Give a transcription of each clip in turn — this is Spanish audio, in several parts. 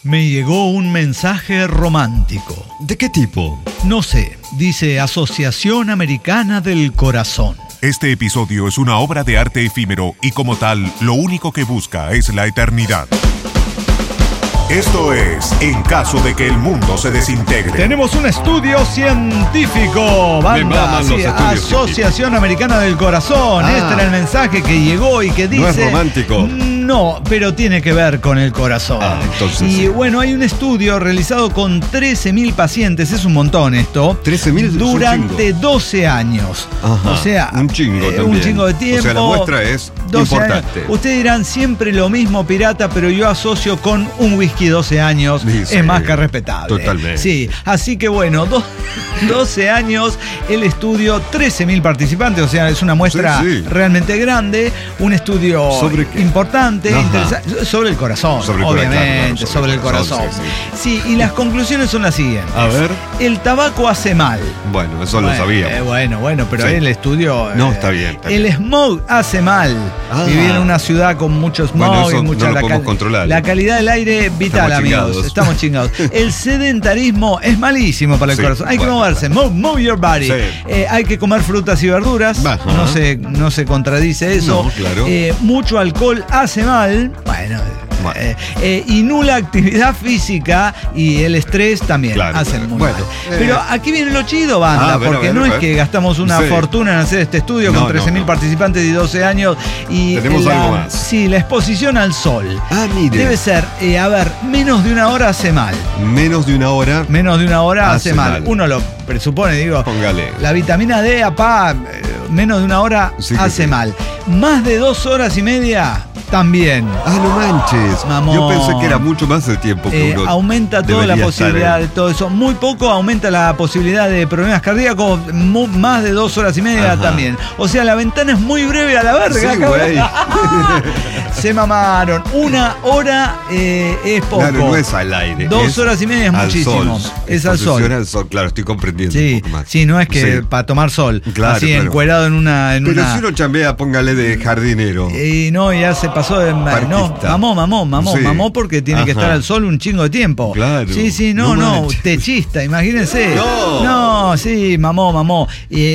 Me llegó un mensaje romántico. ¿De qué tipo? No sé, dice Asociación Americana del Corazón. Este episodio es una obra de arte efímero y como tal, lo único que busca es la eternidad. Esto es En caso de que el mundo se desintegre. Tenemos un estudio científico, banda, sí, Asociación Americana del Corazón. Este era el mensaje que llegó y que dice... ¿No es romántico? No, pero tiene que ver con el corazón. Entonces, y sí. bueno, hay un estudio realizado con 13.000 pacientes, es un montón esto. 13.000 durante 12 años. Ajá, o sea, un chingo también. Un chingo de tiempo. O sea, la muestra es 12 importante. Años. Ustedes dirán siempre lo mismo, pirata, pero yo asocio con un whisky 12 años. Sí, es más que respetable. Totalmente. Sí, así que bueno, 12 años, el estudio, 13.000 participantes, o sea, es una muestra realmente grande, un estudio importante, interesante, sobre el corazón, obviamente, sobre el corazón. Sí, y las conclusiones son las siguientes. A ver. El tabaco hace mal. Bueno, eso lo sabía. Bueno, pero el estudio... No, está bien. El smog hace mal. Vivir en una ciudad con mucho smog y mucha... No lo podemos controlar. La calidad del aire vital, amigos. Estamos chingados. El sedentarismo es malísimo para el corazón. Hay que moverse. Move your body. Hay que comer frutas y verduras. No se contradice eso. No, claro. Mucho alcohol hace mal. Y nula actividad física y el estrés también hacen muy mal. Pero aquí viene lo chido, banda, porque no es que gastamos una fortuna en hacer este estudio con 13.000 participantes y 12 años. Y tenemos algo más. Sí, la exposición al sol. Mire. Debe ser, menos de una hora hace mal. Menos de una hora. Menos de una hora hace mal. Uno lo presupone, digo. Póngale. La vitamina D, menos de una hora hace mal. Más de 2 horas y media. También. No manches. Mamón. Yo pensé que era mucho más de tiempo que uno. Aumenta toda la posibilidad de todo eso. Muy poco aumenta la posibilidad de problemas cardíacos. Más de 2 horas y media también. O sea, la ventana es muy breve a la verga. Sí, güey. Se mamaron. 1 hora es poco. Claro, no es al aire. 2 horas y media es muchísimo. Es al sol. Al sol. Claro, estoy comprendiendo un poco más. Sí, no es que para tomar sol. Claro, así encuerado en una. Pero si uno chambea, póngale de jardinero. Y no, ya se pasó de... No, mamó porque tiene que estar al sol un chingo de tiempo. Claro. Sí, no, techista, imagínense. No, sí, mamó.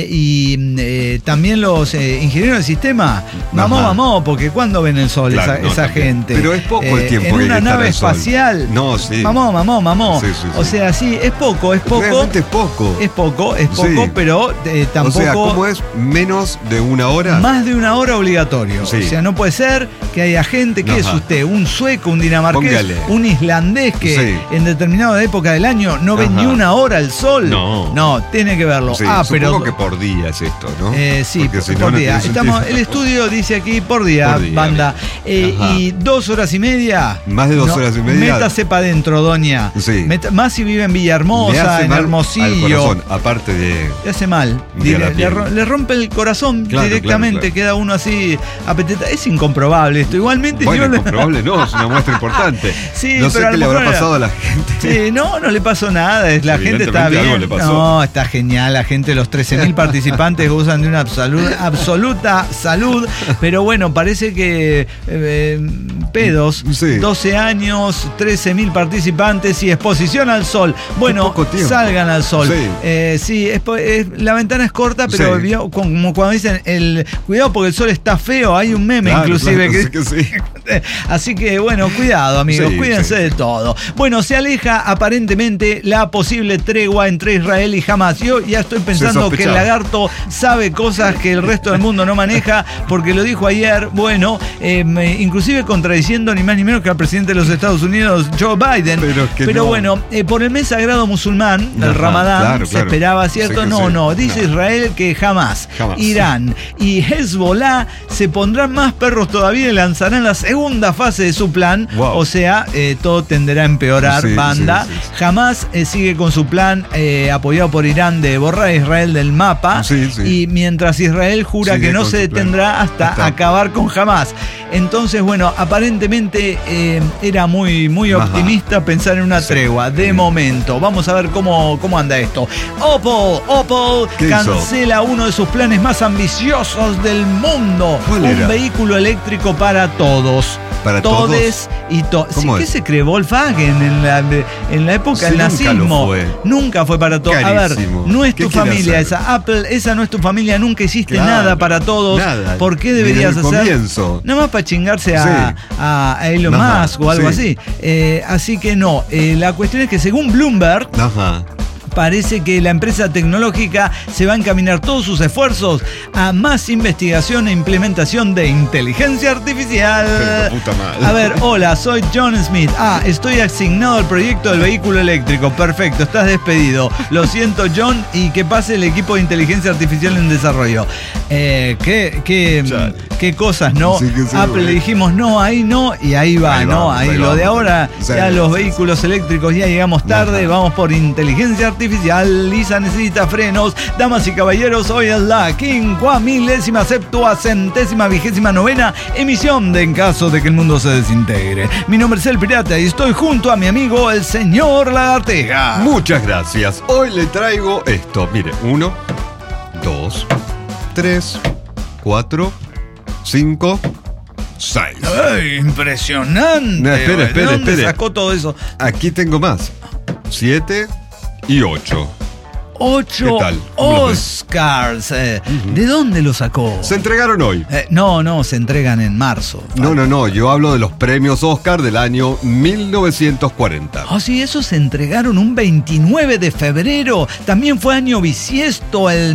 Y también los ingenieros del sistema, mamó, porque ¿cuándo ven el sol esa gente? Pero es poco el tiempo en que una nave espacial. No, sí. Mamó. Sí. O sea, sí, es poco. Realmente es poco. Es poco, pero tampoco... O sea, ¿cómo es menos de 1 hora? Más de 1 hora obligatorio. Sí. O sea, no puede ser que haya gente, ¿qué es usted? ¿Un sueco, un dinamarqués, un islandés que en determinada época del año no ve ni 1 hora el sol? No, tiene que verlo. Sí, pero que por día es esto, ¿no? Sí, por día. El estudio dice aquí por día, banda. Y 2 horas y media. Más de 2 horas y media. Métase para adentro, doña. Sí. Más si vive en Villahermosa, en Hermosillo. Al corazón, aparte de... Le hace mal. Le rompe el corazón directamente. Claro. Queda uno así apetita. Es incomprobable esto. Igualmente bueno, incomprobable no, es una muestra importante. Sí, no sé qué le habrá pasado a la gente. Sí, no le pasó nada. La gente está bien. No, está genial. La gente, los 13.000 participantes gozan de una absoluta salud. Pero bueno, parece que pedos. 12 años, 13.000 participantes y exposición al sol. Bueno, salgan al sol. La ventana es corta, pero como cuando dicen cuidado porque el sol está feo, hay un meme inclusive que sí. Así que bueno, cuidado amigos, cuídense de todo. Bueno, se aleja aparentemente la posible tregua entre Israel y Hamas. Yo ya estoy pensando que el lagarto sabe cosas que el resto del mundo no maneja, porque lo dijo ayer, inclusive contradiciendo ni más ni menos que al presidente de los Estados Unidos, Joe Biden. Pero bueno, por el mes sagrado musulmán, el Ramadán, se esperaba, ¿cierto? Dice Israel que jamás Irán y Hezbollah se pondrán más perros todavía y lanzarán la segunda fase de su plan. O sea, todo tenderá a empeorar, banda. Jamás sigue con su plan apoyado por Irán de borrar a Israel del mapa. Y mientras Israel jura que no se detendrá hasta acabar con Hamas. Entonces, bueno, aparentemente era muy optimista pensar en una tregua. De momento, vamos a ver cómo anda esto. Opel cancela uno de sus planes más ambiciosos del mundo. Un vehículo eléctrico para todos. para todes todos. y sí, ¿qué se cree? Volkswagen en la época del nazismo. Nunca fue para todos. A ver, no es tu familia esa. Apple, esa no es tu familia. Nunca hiciste nada para todos. Nada. ¿Por qué deberías hacer? Comienzo. Nada más para chingarse a Elon Musk o algo así. Así que no. La cuestión es que según Bloomberg, parece que la empresa tecnológica se va a encaminar todos sus esfuerzos a más investigación e implementación de inteligencia artificial. Pero, puta madre. A ver, hola, soy John Smith. Estoy asignado al proyecto del vehículo eléctrico. Perfecto, estás despedido. Lo siento, John, y que pase el equipo de inteligencia artificial en desarrollo. Qué cosas, ¿no? Sí, Apple le dijimos no, ahí no, y ahí va, ¿no? Ahí lo de ahora, ya los vehículos eléctricos ya llegamos tarde, vamos por inteligencia artificial. Lisa necesita frenos. Damas y caballeros, hoy es la 50.070ª emisión de En Caso de que el Mundo se Desintegre. Mi nombre es El Pirata y estoy junto a mi amigo el señor Lagarteja. Muchas gracias. Hoy le traigo esto. Mire, 1, 2, 3, 4, 5, 6. ¡Ay, impresionante! No, espere. ¿De dónde sacó todo eso? Aquí tengo más. 7 y 8. 8 Oscars. ¿De dónde lo sacó? Se entregaron hoy. No, se entregan en marzo. No, yo hablo de los premios Oscar del año 1940. Sí, esos se entregaron un 29 de febrero. También fue año bisiesto, el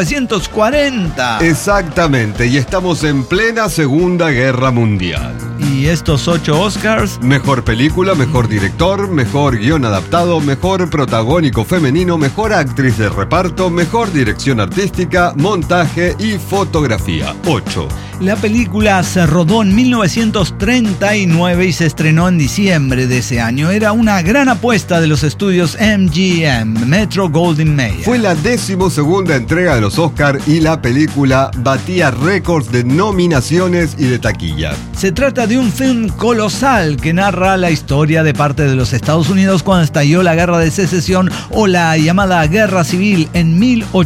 1940. Exactamente, y estamos en plena Segunda Guerra Mundial. ¿Y estos 8 Oscars? Mejor película, mejor director, mejor guión adaptado, mejor protagónico femenino, mejor actriz de reparto, mejor dirección artística, montaje y fotografía. 8. La película se rodó en 1939 y se estrenó en diciembre de ese año. Era una gran apuesta de los estudios MGM, Metro-Goldwyn-Mayer. Fue la 12ª entrega de los Oscar y la película batía récords de nominaciones y de taquilla. Se trata de un film colosal que narra la historia de parte de los Estados Unidos cuando estalló la Guerra de Secesión o la llamada Guerra Civil en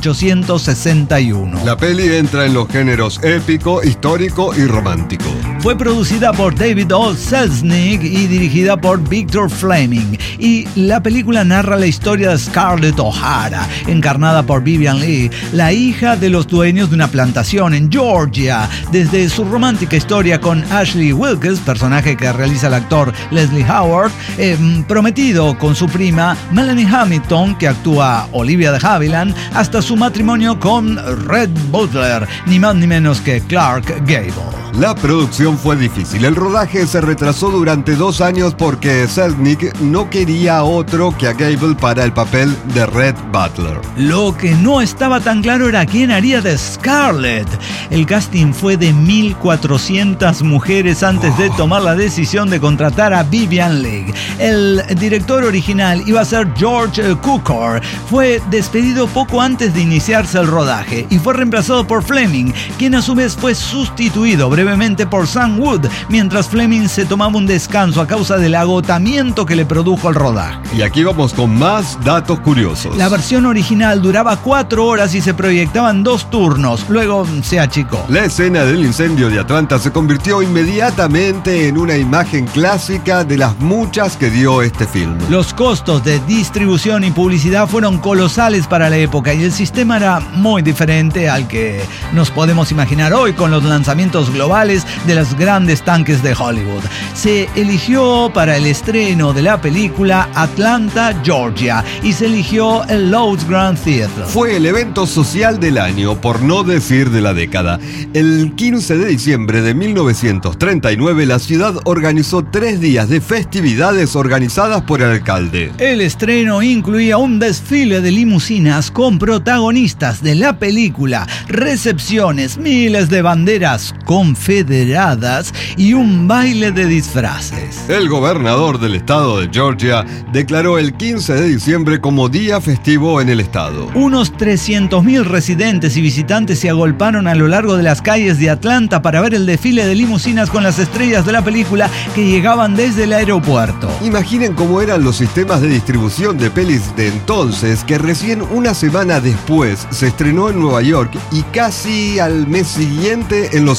1861. La peli entra en los géneros épico, histórico y romántico. Fue producida por David O. Selznick y dirigida por Victor Fleming. Y la película narra la historia de Scarlett O'Hara, encarnada por Vivien Leigh, la hija de los dueños de una plantación en Georgia. Desde su romántica historia con Ashley Wilkes, personaje que realiza el actor Leslie Howard, prometido con su prima Melanie Hamilton, que actúa Olivia de Havilland, hasta su matrimonio con Red Butler, ni más ni menos que Clark Gable. La producción fue difícil. El rodaje se retrasó durante 2 años porque Selznick no quería otro que a Gable para el papel de Red Butler. Lo que no estaba tan claro era quién haría de Scarlett. El casting fue de 1.400 mujeres antes de tomar la decisión de contratar a Vivien Leigh. El director original iba a ser George Cukor. Fue despedido poco antes de iniciarse el rodaje y fue reemplazado por Fleming, quien a su vez fue sustituido brevemente por Sam Wood, mientras Fleming se tomaba un descanso a causa del agotamiento que le produjo el rodaje. Y aquí vamos con más datos curiosos. La versión original duraba 4 horas y se proyectaban 2 turnos, luego se achicó. La escena del incendio de Atlanta se convirtió inmediatamente en una imagen clásica de las muchas que dio este film. Los costos de distribución y publicidad fueron colosales para la época y el sistema era muy diferente al que nos podemos imaginar hoy con los lanzamientos globales de los grandes tanques de Hollywood. Se eligió para el estreno de la película Atlanta, Georgia, y se eligió el Loew's Grand Theatre. Fue el evento social del año, por no decir de la década. El 15 de diciembre de 1939, la ciudad organizó 3 días de festividades organizadas por el alcalde. El estreno incluía un desfile de limusinas con protagonistas de la película, recepciones, miles de banderas confederadas y un baile de disfraces. El gobernador del estado de Georgia declaró el 15 de diciembre como día festivo en el estado. Unos 300.000 residentes y visitantes se agolparon a lo largo de las calles de Atlanta para ver el desfile de limusinas con las estrellas de la película que llegaban desde el aeropuerto. Imaginen cómo eran los sistemas de distribución de pelis de entonces, que recién una semana después se estrenó en Nueva York y casi al mes siguiente en Los Ángeles.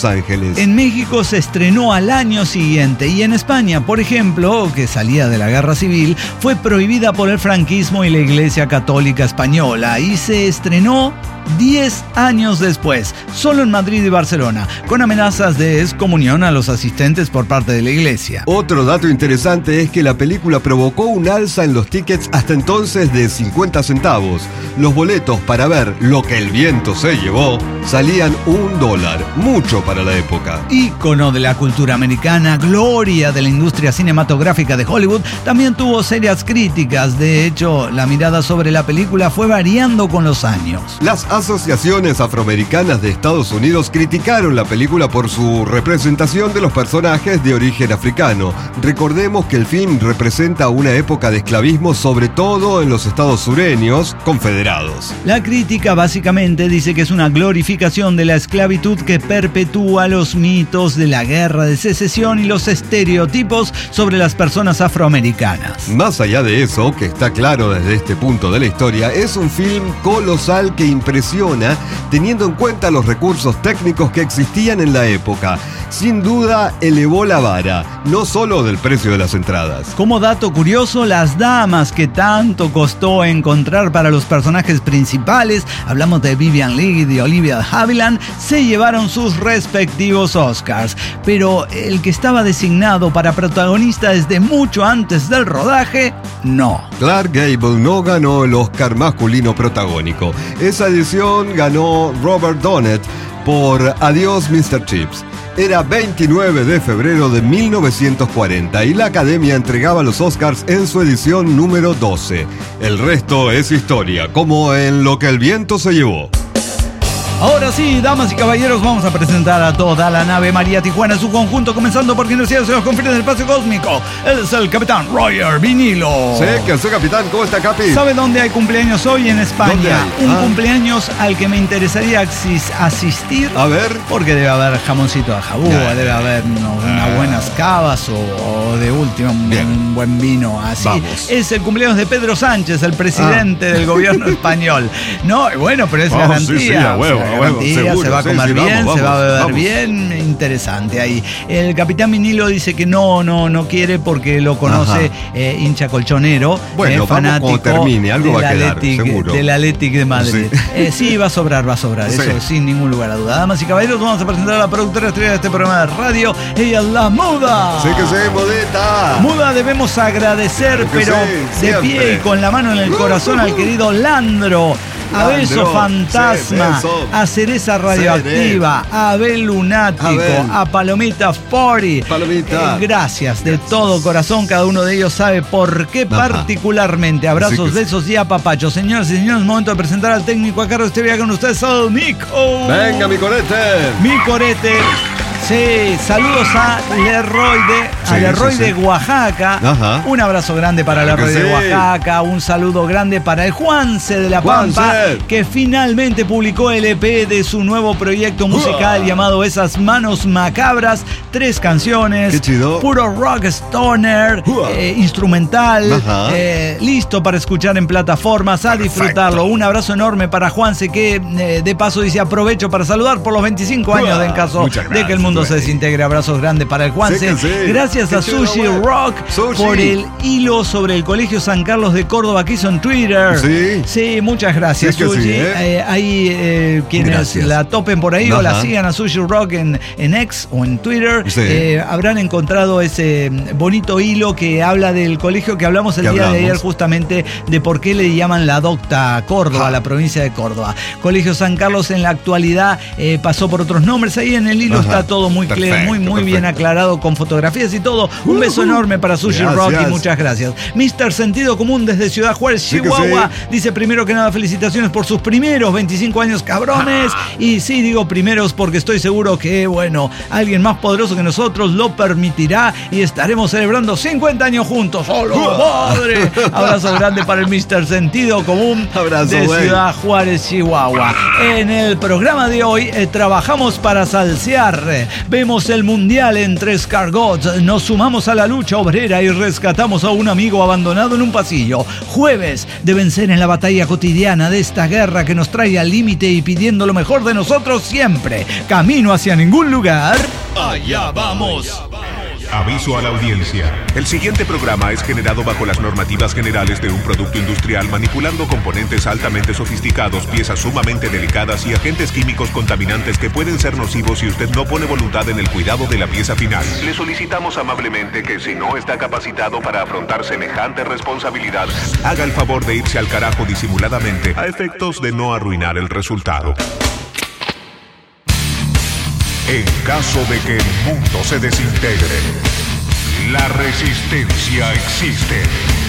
países. En México se estrenó al año siguiente y en España, por ejemplo, que salía de la Guerra Civil, fue prohibida por el franquismo y la Iglesia Católica Española y se estrenó 10 años después, solo en Madrid y Barcelona, con amenazas de excomunión a los asistentes por parte de la Iglesia. Otro dato interesante es que la película provocó un alza en los tickets hasta entonces de 50 centavos. Los boletos para ver Lo que el viento se llevó salían $1, mucho para la época. Ícono de la cultura americana, gloria de la industria cinematográfica de Hollywood, también tuvo serias críticas. De hecho, la mirada sobre la película fue variando con los años. Las asociaciones afroamericanas de Estados Unidos criticaron la película por su representación de los personajes de origen africano. Recordemos que el film representa una época de esclavismo, sobre todo en los estados sureños confederados. La crítica básicamente dice que es una glorificación de la esclavitud que perpetúa los mitos de la guerra de secesión y los estereotipos sobre las personas afroamericanas. Más allá de eso, que está claro desde este punto de la historia, es un film colosal que impresiona teniendo en cuenta los recursos técnicos que existían en la época. Sin duda, elevó la vara, no solo del precio de las entradas. Como dato curioso, las damas que tanto costó encontrar para los personajes principales, hablamos de Vivien Leigh y de Olivia Havilland, se llevaron sus respectivos Oscars. Pero el que estaba designado para protagonista desde mucho antes del rodaje, no. Clark Gable no ganó el Oscar masculino protagónico. Esa edición ganó Robert Donnet por Adiós Mr. Chips. Era 29 de febrero de 1940 y la Academia entregaba los Oscars en su edición número 12. El resto es historia, como en Lo que el viento se llevó. Ahora sí, damas y caballeros, vamos a presentar a toda la nave María Tijuana en su conjunto, comenzando por quien los cielos se los confiere en el espacio cósmico. Él es el capitán Roger Vinilo. Sí, que soy capitán. ¿Cómo está, Capi? ¿Sabe dónde hay cumpleaños hoy en España? Un cumpleaños al que me interesaría asistir. A ver. Porque debe haber jamoncito de jabúa, debe haber unas buenas cavas o de última un buen vino así. Vamos. Es el cumpleaños de Pedro Sánchez, el presidente del gobierno español. No, bueno, pero es garantía. Sí, a huevo. Seguro, se va a comer bien, se va a beber bien, interesante ahí. El capitán Vinilo dice que no quiere porque lo conoce, hincha colchonero, fanático cuando termine, algo va a quedar, seguro. Del Athletic de Madrid. Sí, va a sobrar, eso sin ningún lugar a duda. Damas y caballeros, vamos a presentar a la productora estrella de este programa de radio, ella es la Muda. Sí que sí, Mudita. Muda, debemos agradecer, pero de pie y con la mano en el corazón al querido Landro, a Beso Fantasma, a Cereza Radioactiva, a Abel Lunático, a Palomita 40. Gracias de todo corazón, cada uno de ellos sabe por qué particularmente. Abrazos, besos y apapachos. Señoras y señores, es momento de presentar al técnico a cargo de este viaje con ustedes, al Nico. Venga, mi corete. Mi corete. Sí, saludos a Leroy de Oaxaca. Ajá. Un abrazo grande para Leroy de Oaxaca. Un saludo grande para el Juanse de La Pampa, que finalmente publicó el EP de su nuevo proyecto musical llamado Esas Manos Macabras. 3 canciones. Qué chido. Puro rock stoner, instrumental, listo para escuchar en plataformas, a disfrutarlo. Un abrazo enorme para Juanse, que de paso dice aprovecho para saludar por los 25 años en caso de que el mundo se desintegre. Abrazos grandes para el Juanse. Gracias a Sushi Rock por el hilo sobre el Colegio San Carlos de Córdoba que hizo en Twitter. Sí, muchas gracias, Sushi. Ahí quienes la topen por ahí o la sigan a Sushi Rock en X o en Twitter, habrán encontrado ese bonito hilo que habla del colegio que hablamos el día de ayer, justamente de por qué le llaman la Docta Córdoba, la provincia de Córdoba. Colegio San Carlos en la actualidad pasó por otros nombres. Ahí en el hilo está todo muy bien aclarado con fotografías y todo. Un beso enorme para Sushi Rock y muchas gracias. Mr. Sentido Común desde Ciudad Juárez, Chihuahua, dice primero que nada felicitaciones por sus primeros 25 años, cabrones. Y sí, digo primeros porque estoy seguro que, alguien más poderoso que nosotros lo permitirá y estaremos celebrando 50 años juntos. ¡Solo madre! Abrazo grande para el Mr. Sentido Común de Ciudad Juárez, Chihuahua. En el programa de hoy trabajamos para salsear. Vemos el Mundial en Tres Cargots. Nos sumamos a la lucha obrera y rescatamos a un amigo abandonado en un pasillo. Jueves, de vencer en la batalla cotidiana de esta guerra que nos trae al límite y pidiendo lo mejor de nosotros siempre. Camino hacia ningún lugar. ¡Allá vamos! Aviso a la audiencia. El siguiente programa es generado bajo las normativas generales de un producto industrial manipulando componentes altamente sofisticados, piezas sumamente delicadas y agentes químicos contaminantes que pueden ser nocivos si usted no pone voluntad en el cuidado de la pieza final. Le solicitamos amablemente que si no está capacitado para afrontar semejante responsabilidad, haga el favor de irse al carajo disimuladamente a efectos de no arruinar el resultado. En caso de que el mundo se desintegre, la resistencia existe.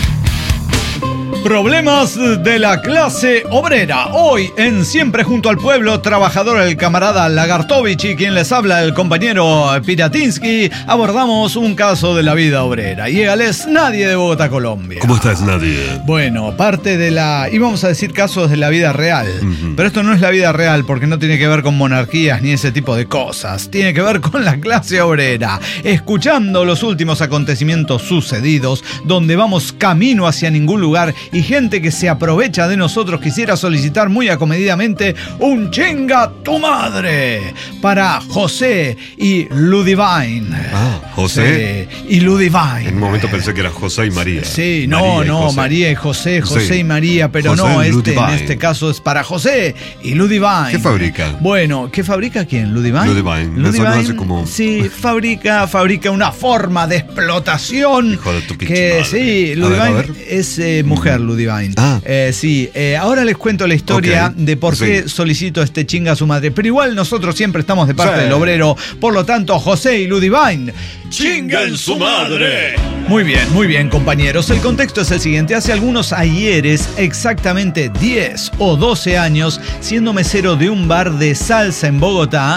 Problemas de la clase obrera. Hoy en Siempre Junto al Pueblo, trabajador el camarada Lagartovich y quien les habla el compañero Piratinsky, abordamos un caso de la vida obrera. Llegales Nadie de Bogotá, Colombia. ¿Cómo estás, Nadie? Bueno, parte de la... íbamos a decir casos de la vida real, pero esto no es la vida real porque no tiene que ver con monarquías ni ese tipo de cosas. Tiene que ver con la clase obrera. Escuchando los últimos acontecimientos sucedidos, donde vamos camino hacia ningún lugar y gente que se aprovecha de nosotros, quisiera solicitar muy acomedidamente un chinga tu madre para José y Ludivine. José. Sí, y Ludivine. En un momento pensé que era José y María. Sí, María y José, sí. Y María, pero José no, Ludivine. En este caso es para José y Ludivine. ¿Qué fabrica? Bueno, ¿qué fabrica quién? ¿Ludivine? Ludivine. Hace como... Sí, fabrica una forma de explotación. Hijo de tu pinche que madre. sí, Ludivine es mujer, Ludivine. Sí, ahora les cuento la historia de por qué solicito este chinga a su madre. Pero igual nosotros siempre estamos de parte del obrero. Por lo tanto, José y Ludivine, ¡chinga en su madre! Muy bien, compañeros. El contexto es el siguiente. Hace algunos ayeres, exactamente 10 o 12 años, siendo mesero de un bar de salsa en Bogotá,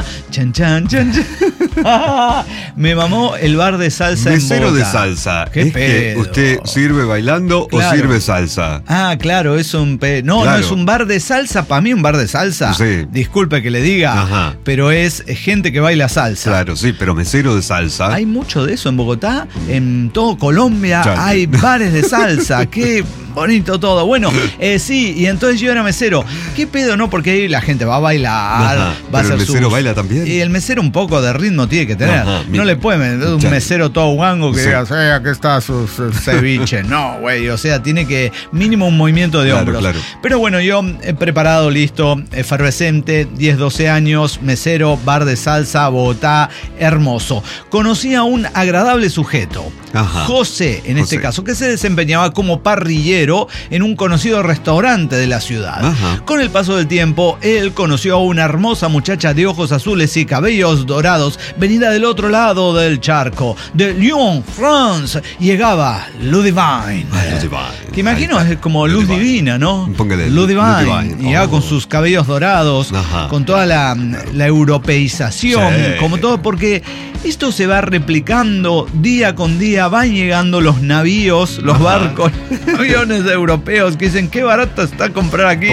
me mamó el bar de salsa mesero en Bogotá. De salsa. ¿Qué pedo? ¿Usted sirve bailando o sirve salsa? Claro, es un... No es un bar de salsa. Para mí un bar de salsa, disculpe que le diga, pero es gente que baila salsa. Claro, sí, pero mesero de salsa. Hay mucho de eso en Bogotá. En todo Colombia hay bares de salsa. Qué bonito todo. Bueno, sí, y entonces yo era mesero. ¿Qué pedo, no? Porque ahí la gente va a bailar, va a hacer el mesero baila también. Y el mesero un poco de ritmo tiene que tener. No le puede meter un mesero todo guango que diga, aquí está su ceviche. No, güey, o sea, tiene que mínimo un movimiento de hombros. Claro. Pero bueno, yo he preparado, listo, efervescente, 10, 12 años, mesero, bar de salsa, Bogotá, hermoso. Conocí a un agradable sujeto, José, en este caso, que se desempeñaba como parrillero en un conocido restaurante de la ciudad. Con el paso del tiempo, él conoció a una hermosa muchacha de ojos azules y cabellos dorados, venida del otro lado del charco, de Lyon, France. Llegaba Ludivine. Que imagino es como luz divina, ¿no? Póngale Ludivine. Llegaba con sus cabellos dorados, con toda la europeización, como todo, porque esto se va replicando día con día. Van llegando los navíos, los barcos, aviones europeos que dicen qué barato está comprar aquí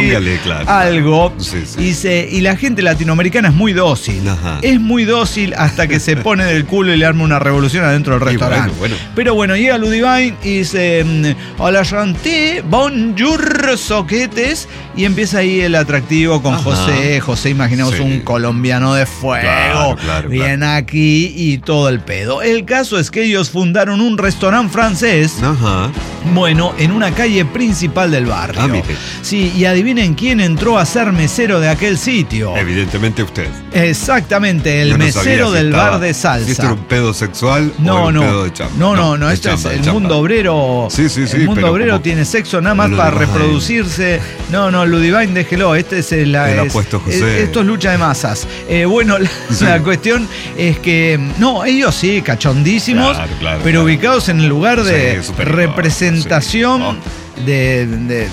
algo. Y la gente latinoamericana es muy dócil. Es muy dócil hasta que se pone del culo y le arma una revolución adentro del restaurante. Pero bueno, llega Ludivine y dice hola chanté, bonjour, soquetes, y empieza ahí el atractivo con José. José, imaginaos un colombiano de fuego, bien aquí y todo el pedo. El caso es que ellos fundaron un restaurante francés, bueno, en una calle principal del barrio. Sí, y adivinen quién entró a ser mesero de aquel sitio. Evidentemente usted. Exactamente, el mesero del bar de salsa. ¿Esto era un pedo sexual o un pedo de chamba? No, esto es el mundo obrero. El mundo obrero tiene sexo nada más para reproducirse. No, Ludivine, déjelo. Este es el apuesto José. Esto es lucha de masas. Bueno, la cuestión es que ellos sí, cachondísimos, pero ubicados en el lugar de representación de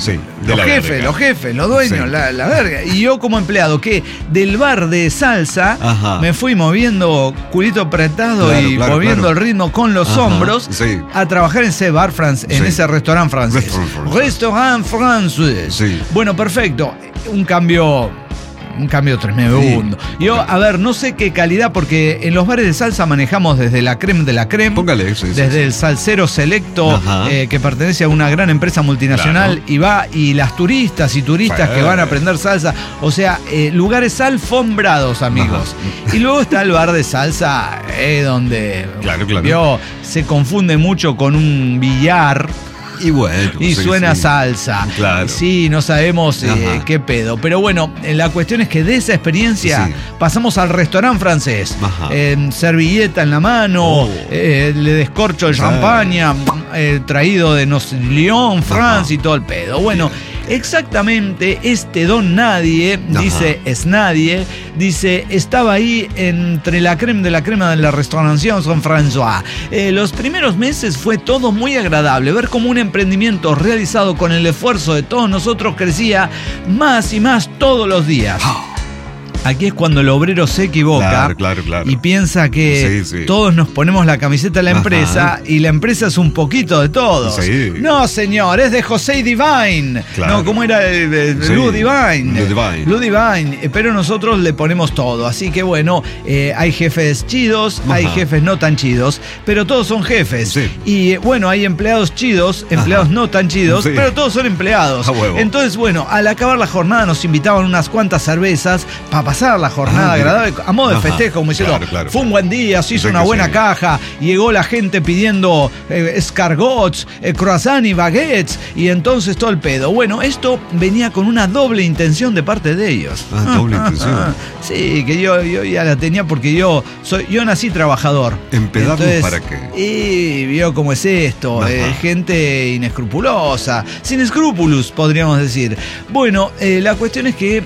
los jefes, los dueños, la verga. Y yo como empleado, que del bar de salsa me fui moviendo culito apretado y moviendo el ritmo con los hombros a trabajar en ese bar en ese restaurante francés. Restaurant francés. Bueno, perfecto. Un cambio un cambio tremendo. Sí. Yo, a ver, no sé qué calidad, porque en los bares de salsa manejamos desde la creme de la creme. Póngale eso. Desde el Salsero Selecto, que pertenece a una gran empresa multinacional, y las turistas que van a aprender salsa. O sea, lugares alfombrados, amigos. Y luego está el bar de salsa, donde se confunde mucho con un billar. Y bueno. Y suena salsa. Claro. Sí, no sabemos qué pedo. Pero bueno, la cuestión es que de esa experiencia pasamos al restaurante francés. Servilleta en la mano, le descorcho el champaña, traído de Lyon, France y todo el pedo. Bueno, exactamente este don nadie, dice estaba ahí entre la crema de la restauración San François. Los primeros meses fue todo muy agradable, ver cómo un emprendimiento realizado con el esfuerzo de todos nosotros crecía más y más todos los días. Aquí es cuando el obrero se equivoca y piensa que todos nos ponemos la camiseta de la empresa y la empresa es un poquito de todos. Sí. No, señor, es de José Divine. Claro. No, ¿cómo era? Lou Divine. Pero nosotros le ponemos todo. Así que bueno, hay jefes chidos, hay jefes no tan chidos, pero todos son jefes. Sí. Y bueno, hay empleados chidos, empleados no tan chidos, pero todos son empleados. Entonces, bueno, al acabar la jornada nos invitaban unas cuantas cervezas para pasar la jornada agradable, a modo de festejo, como diciendo, fue un buen día, se hizo una buena caja, llegó la gente pidiendo escargots, croissant y baguettes, y entonces todo el pedo. Bueno, esto venía con una doble intención de parte de ellos. Doble intención. Sí, que yo ya la tenía porque yo nací trabajador. ¿Empedarnos para qué? Y vio cómo es esto, gente inescrupulosa, sin escrúpulos, podríamos decir. Bueno, la cuestión es que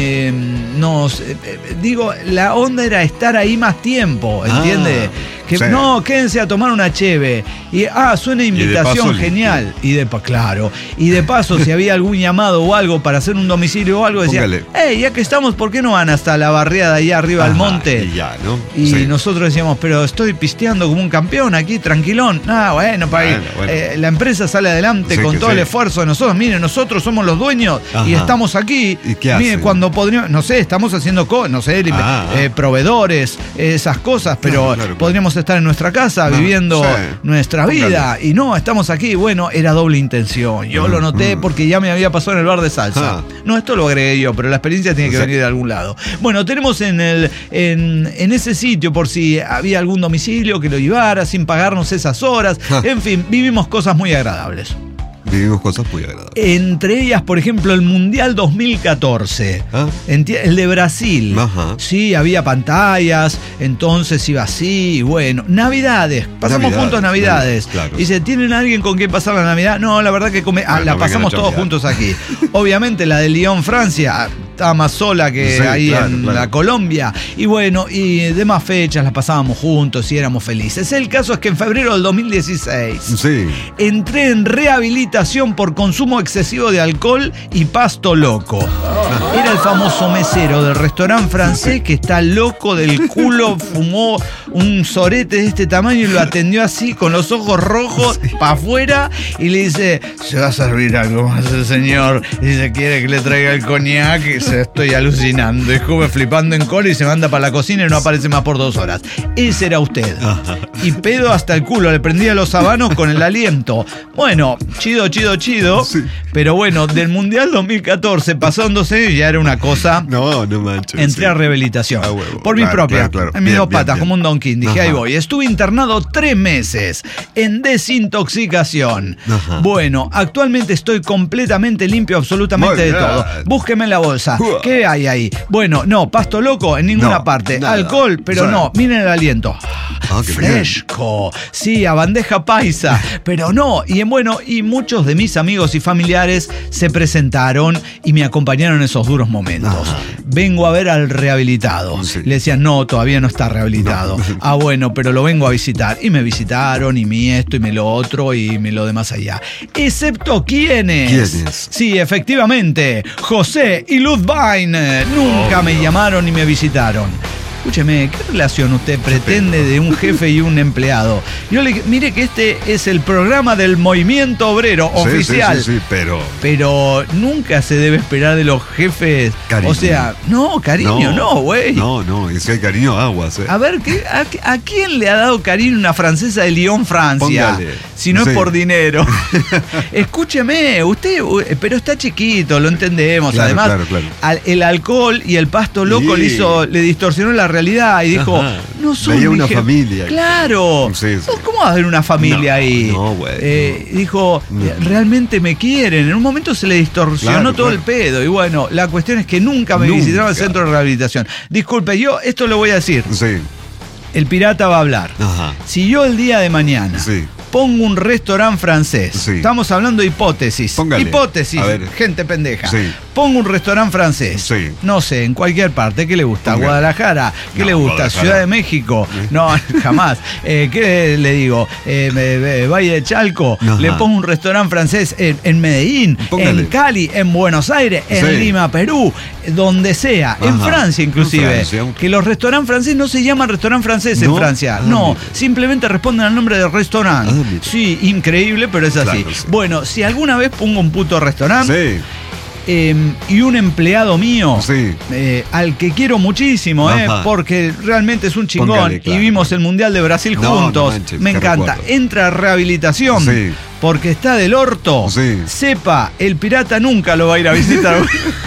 la onda era estar ahí más tiempo, ¿entiendes? No, quédense a tomar una cheve. Y suena invitación genial. Y de paso, si había algún llamado o algo para hacer un domicilio o algo, decía, ya que estamos, ¿por qué no van hasta la barriada allá arriba al monte? Y nosotros decíamos, pero estoy pisteando como un campeón aquí, tranquilón. La empresa sale adelante con todo el esfuerzo de nosotros. Miren, nosotros somos los dueños y estamos aquí. ¿Y qué hacen? Miren, cuando podríamos, estamos haciendo proveedores, esas cosas, pero podríamos estar en nuestra casa viviendo nuestra vida y no, estamos aquí. Bueno, era doble intención. Yo lo noté porque ya me había pasado en el bar de salsa. No, esto lo agregué yo, pero la experiencia tiene que venir de algún lado. Bueno, tenemos en ese sitio, por si había algún domicilio que lo llevara sin pagarnos esas horas. En fin, vivimos cosas muy agradables. Vivimos cosas muy agradables. Entre ellas, por ejemplo, el Mundial 2014. El de Brasil. Sí, había pantallas, entonces iba así, y bueno. Navidades. Pasamos juntos Navidades. Claro. Dice, ¿tienen alguien con quien pasar la Navidad? No, la verdad que la pasamos todos juntos aquí. Obviamente la de Lyon, Francia, estaba más sola que la Colombia. Y bueno, y demás fechas las pasábamos juntos y éramos felices. El caso es que en febrero del 2016 entré en rehabilitación por consumo excesivo de alcohol y pasto loco. Era el famoso mesero del restaurante francés que está loco del culo, fumó un sorete de este tamaño y lo atendió así con los ojos rojos para afuera y le dice, se va a servir algo más el señor. Y dice, quiere que le traiga el coñac, y se estoy alucinando. Y come flipando en cola y se manda para la cocina y no aparece más por 2 horas. Ese era usted. Y pedo hasta el culo, le prendía los habanos con el aliento. Bueno, chido. Pero bueno, del Mundial 2014 pasaron 2 años y ya era una cosa. No manches. Entré a rehabilitación. Por mi propia. En mis 2 patas, como un Don King. Dije, ahí voy. Estuve internado 3 meses en desintoxicación. Bueno, actualmente estoy completamente limpio absolutamente de todo. Búsqueme en la bolsa. ¿Qué hay ahí? Bueno, no, pasto loco en ninguna parte. Nada. Alcohol, pero no. Miren el aliento. Fresco. Sí, a bandeja paisa. Pero no. Y muchos de mis amigos y familiares se presentaron y me acompañaron en esos duros momentos. Vengo a ver al rehabilitado. Le decían, no, todavía no está rehabilitado. Bueno, pero lo vengo a visitar. Y me visitaron, y mi esto, y me lo otro, y me lo demás allá. Excepto ¿quiénes? Sí, efectivamente, José y Luz Vine. Nunca me llamaron ni me visitaron. escúcheme, ¿qué relación usted pretende de un jefe y un empleado? Yo le dije, mire que este es el programa del movimiento obrero oficial. Sí, pero nunca se debe esperar de los jefes. Cariño. O sea, no, cariño, no, güey. No, y si hay cariño, aguas. A ver, ¿a quién le ha dado cariño una francesa de Lyon, Francia? Póngale. Si no es por dinero. Escúcheme, usted, pero está chiquito, lo entendemos. Claro, Además, claro. El alcohol y el pasto loco le distorsionó la realidad y dijo, no son veía una familia. Claro. Sí. ¿Cómo va a haber una familia ahí? No, güey. Dijo, realmente me quieren. En un momento se le distorsionó todo el pedo. Y bueno, la cuestión es que nunca me visitaron al centro de rehabilitación. Disculpe, yo esto lo voy a decir. Sí. El pirata va a hablar. Ajá. Si yo el día de mañana pongo un restaurante francés, estamos hablando de hipótesis. Póngale. Hipótesis, gente pendeja. Sí. Pongo un restaurante francés, no sé, en cualquier parte. ¿Qué le gusta? Póngale. ¿Guadalajara? ¿Qué le gusta? Guadalajara. ¿Ciudad de México? No, jamás. ¿Qué le digo? Valle de Chalco. Ajá. Le pongo un restaurante francés en Medellín, Póngale. en Cali, en Buenos Aires, en Lima, Perú, donde sea, en Francia inclusive. Que los restaurantes franceses no se llaman restaurante francés en Francia. No, simplemente responden al nombre del restaurante. Sí, increíble, pero es así. Claro, sí. Bueno, si alguna vez pongo un puto restaurante y un empleado mío al que quiero muchísimo, porque realmente es un chingón. Póngale, claro. Y vimos el Mundial de Brasil juntos. No manches, me encanta. recuerdo. Entra a rehabilitación porque está del orto. Sepa, el pirata nunca lo va a ir a visitar.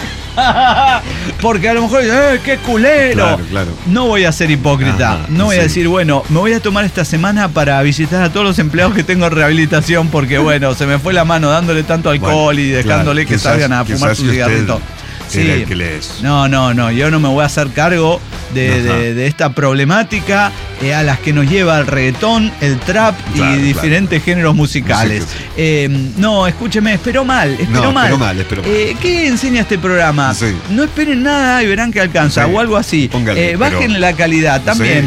Porque a lo mejor, qué culero. Claro. No voy a ser hipócrita. No voy a decir, bueno, me voy a tomar esta semana para visitar a todos los empleados que tengo en rehabilitación, porque bueno, se me fue la mano dándole tanto alcohol y dejándole que salgan a fumar su cigarrito. Sí. No, yo no me voy a hacer cargo de esta problemática a las que nos lleva el reggaetón, el trap y diferentes géneros musicales. No, escúcheme, espero mal. ¿Qué enseña este programa? No esperen nada y verán que alcanza, o algo así. Bajen la calidad también.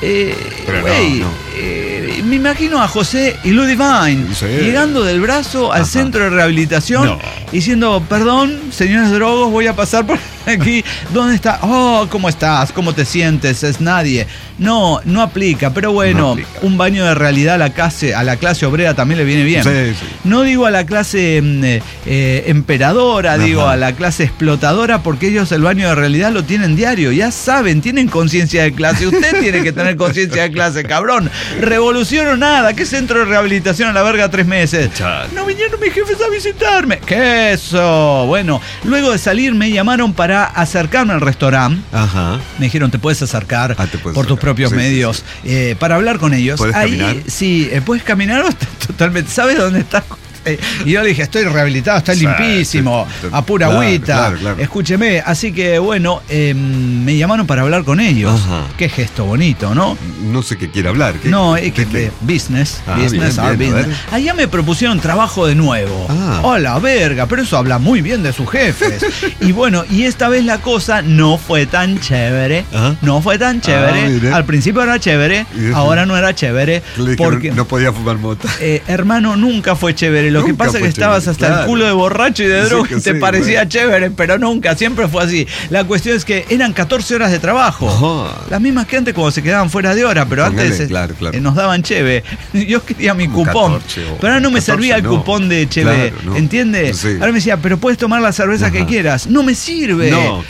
Me imagino a José y Ludivine llegando del brazo al centro de rehabilitación diciendo, perdón, señores drogos, voy a pasar por aquí. ¿Dónde está? Oh, ¿cómo estás? ¿Cómo te sientes? Es nadie. No aplica, pero bueno, un baño de realidad a la clase obrera también le viene bien. No digo a la clase emperadora, digo a la clase explotadora, porque ellos el baño de realidad lo tienen diario, ya saben, tienen conciencia de clase. Usted tiene que tener conciencia de clase, cabrón. Revolución o nada, ¿qué centro de rehabilitación a la verga 3 meses? No vinieron mis jefes a visitarme. ¿Qué eso? Bueno, luego de salir me llamaron para acercarme al restaurante. Me dijeron, te puedes acercar por tus propios medios para hablar con ellos. ¿Puedes caminar? Sí, puedes caminar totalmente. ¿Sabes dónde estás? Y yo le dije, estoy rehabilitado, está limpísimo, a pura agüita. Claro. Escúcheme, así que bueno, me llamaron para hablar con ellos. Qué gesto bonito, ¿no? No sé qué quiere hablar. No, es que business. Business. Allá me propusieron trabajo de nuevo. Hola, verga, pero eso habla muy bien de sus jefes. Y bueno, y esta vez la cosa no fue tan chévere. No fue tan chévere. Al principio era chévere, ahora no era chévere. Porque no podía fumar mota. Hermano, nunca fue chévere. Lo que pasa es que estabas hasta el culo de borracho y de droga y te parecía chévere, pero nunca, siempre fue así. La cuestión es que eran 14 horas de trabajo. Las mismas que antes cuando se quedaban fuera de hora, pero antes nos daban cheve. Yo quería mi cupón, pero ahora no me servía el cupón de cheve, ¿entiendes? Ahora me decía, pero puedes tomar la cerveza que quieras. No me sirve.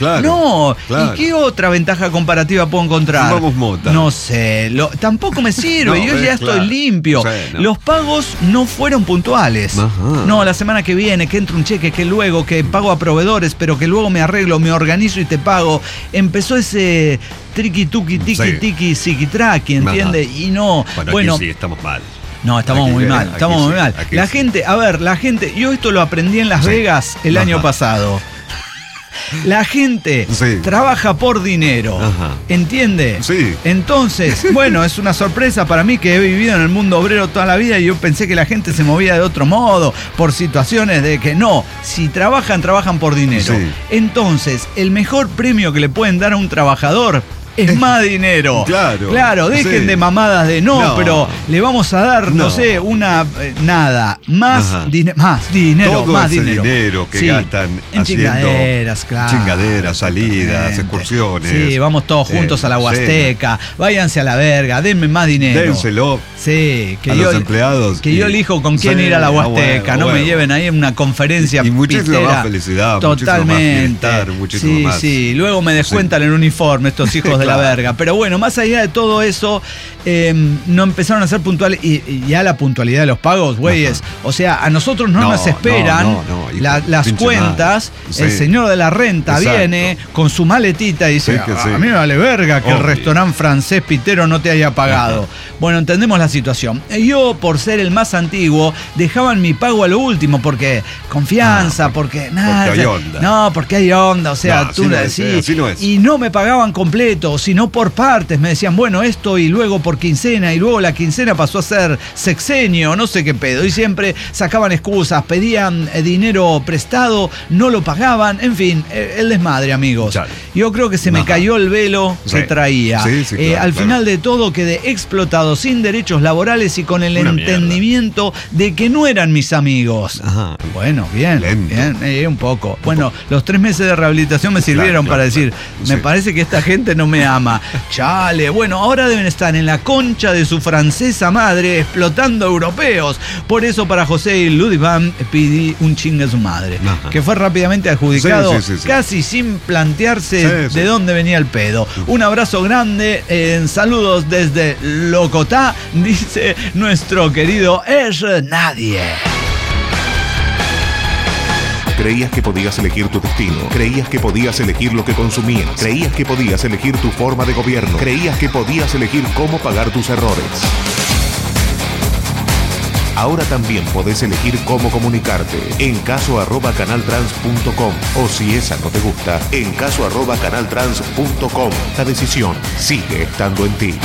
¿Y qué otra ventaja comparativa puedo encontrar? Fumamos mota. No sé, tampoco me sirve. Yo ya estoy limpio. Los pagos no fueron puntuales. No, la semana que viene, que entra un cheque, que luego, que pago a proveedores, pero que luego me arreglo, me organizo y te pago. Empezó ese triqui tuqui tiki tiki siquitraqui, ¿entiendes? Y no, bueno, sí, estamos mal. No, estamos muy mal. La gente, yo esto lo aprendí en Las Vegas el año pasado. La gente trabaja por dinero, ¿entiende? Entonces, bueno, es una sorpresa para mí que he vivido en el mundo obrero toda la vida y yo pensé que la gente se movía de otro modo, por situaciones de que no, si trabajan por dinero. Entonces, el mejor premio que le pueden dar a un trabajador es más dinero. Claro, dejen de mamadas de pero le vamos a dar, no sé, nada, más dinero. Todo más ese dinero que gastan en chingaderas, chingaderas, salidas, excursiones. Sí, vamos todos juntos a la Huasteca, váyanse a la verga, denme más dinero. Dénselo. Sí, a los empleados. Que yo elijo con quién ir a la Huasteca, no me lleven ahí en una conferencia. Y muchísima más felicidad, totalmente. Muchísimo más. Sí, luego me descuentan el uniforme estos hijos de la verga. Pero bueno, más allá de todo eso, no empezaron a ser puntuales. Y ya la puntualidad de los pagos, güeyes. O sea, a nosotros no nos esperan las cuentas. El señor de la renta viene con su maletita y dice, a mí me vale verga que el restaurante francés pitero no te haya pagado. Bueno, entendemos la situación. Yo, por ser el más antiguo, dejaban mi pago a lo último, porque confianza, porque nada. Porque hay onda. No, porque hay onda, o sea, tú le decís. Así no es. Y no me pagaban completo, sino por partes. Me decían, bueno, esto y luego por quincena, y luego la quincena pasó a ser sexenio, no sé qué pedo. Y siempre sacaban excusas, pedían dinero prestado, no lo pagaban, en fin, el desmadre, amigos. Yo creo que se me cayó el velo que traía. Al final de todo quedé explotado, sin derechos laborales y con el entendimiento de que no eran mis amigos. Bueno, bien, un poco. Bueno, los 3 meses de rehabilitación me sirvieron para decir, me parece que esta gente no me ama. Chale, bueno, ahora deben estar en la concha de su francesa madre explotando europeos. Por eso para José y Ludiván pedí un chingue a su madre, que fue rápidamente adjudicado, casi sin plantearse de dónde venía el pedo. Un abrazo grande, saludos desde Locotá, dice nuestro querido Es Nadie. Creías que podías elegir tu destino. Creías que podías elegir lo que consumías. Creías que podías elegir tu forma de gobierno. Creías que podías elegir cómo pagar tus errores. Ahora también podés elegir cómo comunicarte. En caso@canaltrans.com, o si esa no te gusta, en caso@canaltrans.com. La decisión sigue estando en ti.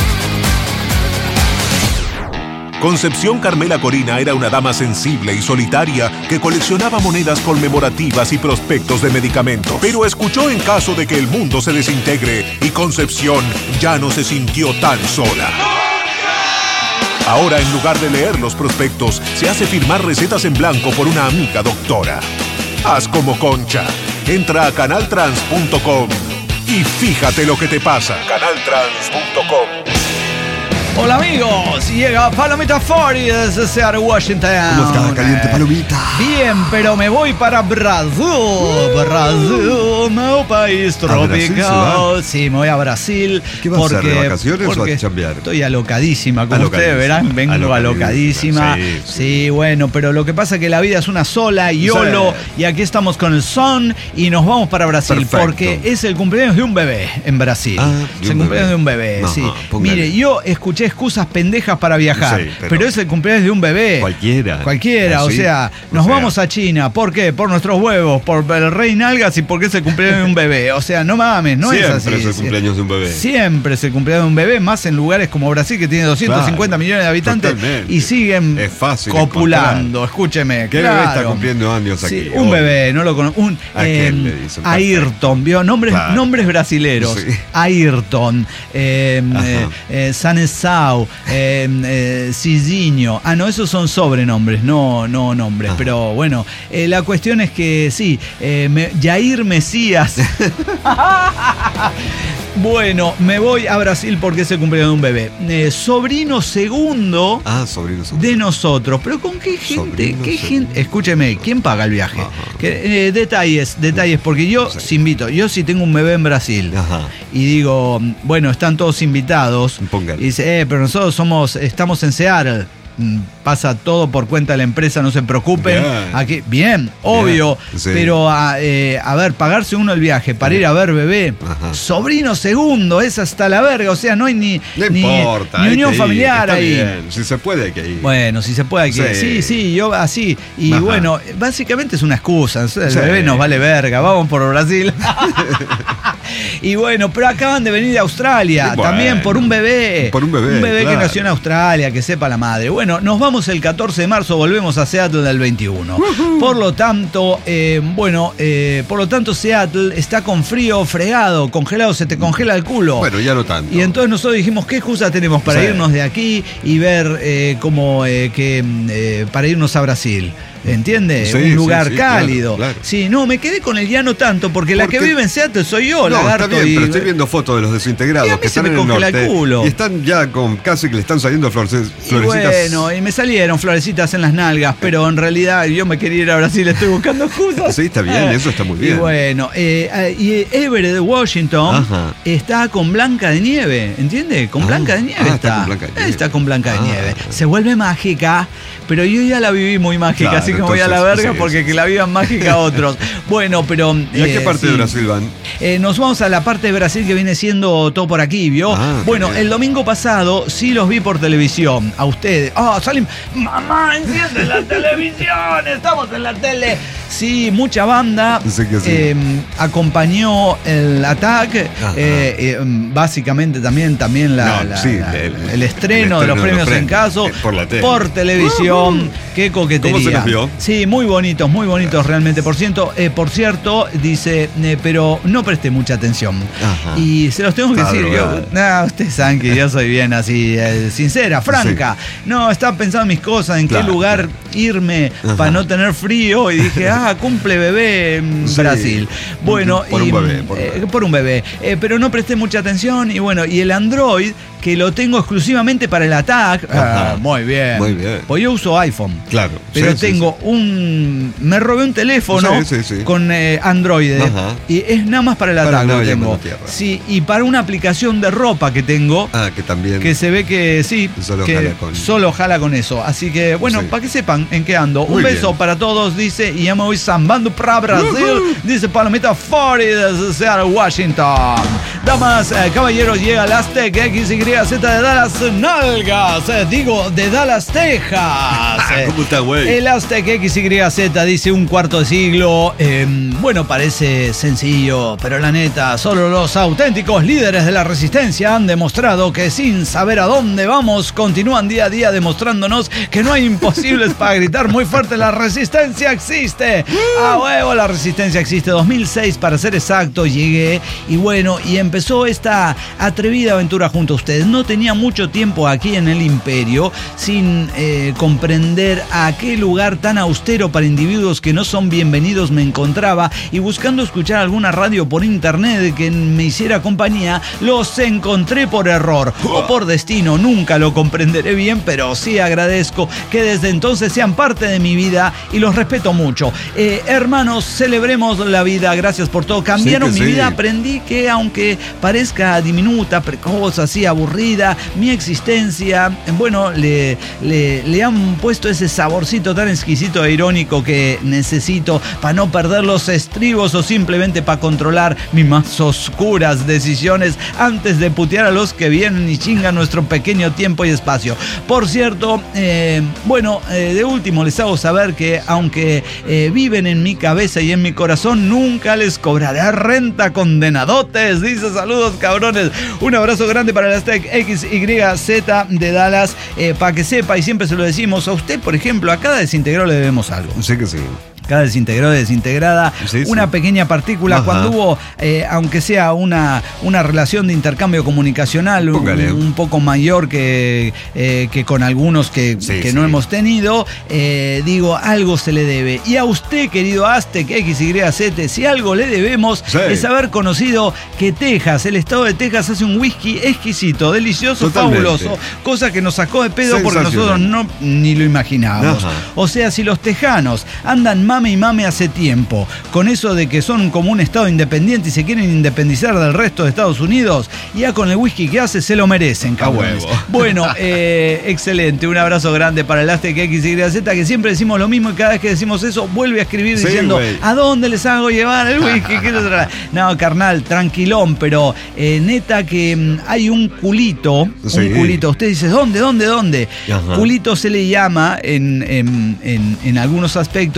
Concepción Carmela Corina era una dama sensible y solitaria que coleccionaba monedas conmemorativas y prospectos de medicamentos. Pero escuchó en caso de que el mundo se desintegre y Concepción ya no se sintió tan sola. Ahora, en lugar de leer los prospectos, se hace firmar recetas en blanco por una amiga doctora. Haz como Concha. Entra a canaltrans.com y fíjate lo que te pasa. Canaltrans.com. Hola amigos, llega Palomita Fori desde Seattle, Washington. ¿Cómo está, caliente Palomita? Bien, pero me voy para Brasil. Meu país tropical. Sí, me voy a Brasil. ¿Qué vas a hacer, de vacaciones o a chambear? Estoy alocadísima, como ustedes verán, vengo alocadísima. Sí, bueno, pero lo que pasa es que la vida es una sola, YOLO, y aquí estamos con el son y nos vamos para Brasil. Perfecto. Porque es el cumpleaños de un bebé en Brasil. Es el cumpleaños de un bebé, sí. Mire, yo escuché excusas pendejas para viajar, pero es el cumpleaños de un bebé. Cualquiera, o sea, nos vamos a China. ¿Por qué? Por nuestros huevos, por el rey Nalgas y porque es el cumpleaños de un bebé. O sea, no mames, no es así. Siempre es el cumpleaños de un bebé. Siempre es el cumpleaños de un bebé, más en lugares como Brasil, que tiene 250 millones de habitantes. Totalmente. Y siguen copulando. Escúcheme, ¿qué bebé está cumpliendo años aquí? Sí, un bebé, no lo conozco. Ayrton, ¿vio? Nombres brasileros. Ayrton, Sanesau, Cizinho. No, esos son sobrenombres, no nombres. Pero bueno, la cuestión es que sí, Jair Mesías. Bueno, me voy a Brasil porque es el cumpleaños de un bebé. Sobrino segundo de nosotros. Pero ¿con qué gente? Gente? Escúcheme, ¿quién paga el viaje? Detalles, porque yo sí invito. Yo sí tengo un bebé en Brasil. Y digo, bueno, están todos invitados. Póngale. Y dice, pero nosotros estamos en Seattle. Pasa todo por cuenta de la empresa, no se preocupen. Aquí, bien, obvio. Sí. Pero a ver, pagarse uno el viaje para ir a ver bebé. Sobrino segundo, es hasta la verga. O sea, no hay ni unión familiar ahí. Bien. Si se puede, hay que ir. Bueno, si se puede, hay que ir. Sí, yo así. Y bueno, básicamente es una excusa. El bebé nos vale verga. Vamos por Brasil. Y bueno, pero acaban de venir de Australia. También por un bebé. Un bebé que nació en Australia, que sepa la madre. Bueno, Bueno, nos vamos el 14 de marzo, volvemos a Seattle del 21. Por lo tanto, Seattle está con frío fregado, congelado, se te congela el culo. Bueno, ya no tanto. Y entonces nosotros dijimos, ¿qué excusa tenemos para irnos de aquí y ver para irnos a Brasil? ¿Entiendes? Un lugar cálido. Claro. Sí, no, me quedé con el ya no tanto, porque la que vive en Seattle soy yo, lagarto. Está bien, pero estoy viendo fotos de los desintegrados que están en el norte. Culo. Y están ya casi que le están saliendo florecitas. Y bueno, y me salieron florecitas en las nalgas, pero en realidad yo me quería ir a Brasil, estoy buscando excusas. Sí, está bien, eso está muy bien. Y bueno, y Everett de Washington está con Blanca de Nieve, ¿entiendes? Con Blanca de Nieve está. Está con Blanca de Nieve. Se vuelve mágica, pero yo ya la viví muy mágica, así que me voy a la verga porque que la vivan mágica otros. Bueno, pero... ¿Y a qué parte de Brasil van? Nos vamos a la parte de Brasil que viene siendo todo por aquí, ¿vio? Bueno, el domingo pasado sí los vi por televisión, a ustedes. Salim, mamá, enciende la televisión, estamos en la tele. Sí, mucha banda. Acompañó el Attack, básicamente también el estreno de los premios en caso por televisión. Qué coquetería. ¿Cómo se los vio? Sí, muy bonitos realmente. Por cierto, dice, pero no presté mucha atención. Y se los tengo que decir. Ustedes saben que yo soy bien así, sincera, franca. No, estaba pensando en mis cosas, en qué lugar irme para no tener frío. Y dije, cumple bebé en Brasil. Bueno, por un bebé. Pero no presté mucha atención. Y bueno, y el Android, que lo tengo exclusivamente para el Attack. Muy bien. Pues yo uso iPhone. Claro. Pero tengo me robé un teléfono con Android. Y es nada más para el Attack lo tengo. Sí, y para una aplicación de ropa que tengo. Que también. Que se ve que sí. Solo jala con eso. Así que, bueno, para que sepan en qué ando. Un beso para todos, dice. Y ya me voy zambando para Brasil. Dice Palomita 40 desde Seattle, Washington. Damas, caballeros, llega el Aztec XYZ de Dallas Nalgas. De Dallas, Texas. ¿Cómo está, güey? El Aztec XYZ dice un cuarto de siglo. Bueno, parece sencillo, pero la neta, solo los auténticos líderes de la resistencia han demostrado que sin saber a dónde vamos, continúan día a día demostrándonos que no hay imposibles para gritar muy fuerte: la resistencia existe. A huevo, la resistencia existe. 2006 para ser exacto, llegué y bueno, y empezó esta atrevida aventura junto a ustedes. No tenía mucho tiempo aquí en el Imperio sin comprender a qué lugar tan austero para individuos que no son bienvenidos me encontraba, y buscando escuchar alguna radio por internet que me hiciera compañía, los encontré por error o por destino. Nunca lo comprenderé bien, pero sí agradezco que desde entonces sean parte de mi vida y los respeto mucho. Hermanos, celebremos la vida. Gracias por todo. Cambiaron mi vida. Aprendí que aunque parezca diminuta, precoz, así aburrida, mi existencia, bueno, le han puesto ese saborcito tan exquisito e irónico que necesito para no perder los estribos o simplemente para controlar mis más oscuras decisiones antes de putear a los que vienen y chingan nuestro pequeño tiempo y espacio. Por cierto, de último les hago saber que aunque viven en mi cabeza y en mi corazón, nunca les cobraré renta, condenadotes. Dice, saludos cabrones. Un abrazo grande para el Aztec XYZ de Dallas. Para que sepa, y siempre se lo decimos a usted, por ejemplo, a cada desintegrado le debemos algo. Sí que sí. Cada desintegrado, desintegrada, una pequeña partícula. Cuando hubo, aunque sea una relación de intercambio comunicacional un poco mayor que con algunos que no hemos tenido, digo, algo se le debe. Y a usted, querido Aztec XYZ, si algo le debemos es haber conocido que Texas, el estado de Texas, hace un whisky exquisito, delicioso, fabuloso, cosa que nos sacó de pedo porque nosotros ni lo imaginábamos. O sea, si los tejanos andan mame y mame hace tiempo con eso de que son como un estado independiente y se quieren independizar del resto de Estados Unidos, ya con el whisky que hace se lo merecen, cabrones. Bueno, excelente, un abrazo grande para el Aztec XYZ, que siempre decimos lo mismo y cada vez que decimos eso vuelve a escribir diciendo, ¿a dónde les hago llevar el whisky? No, carnal, tranquilón, pero neta que hay un culito, usted dice, ¿dónde? Culito se le llama en algunos aspectos a cuando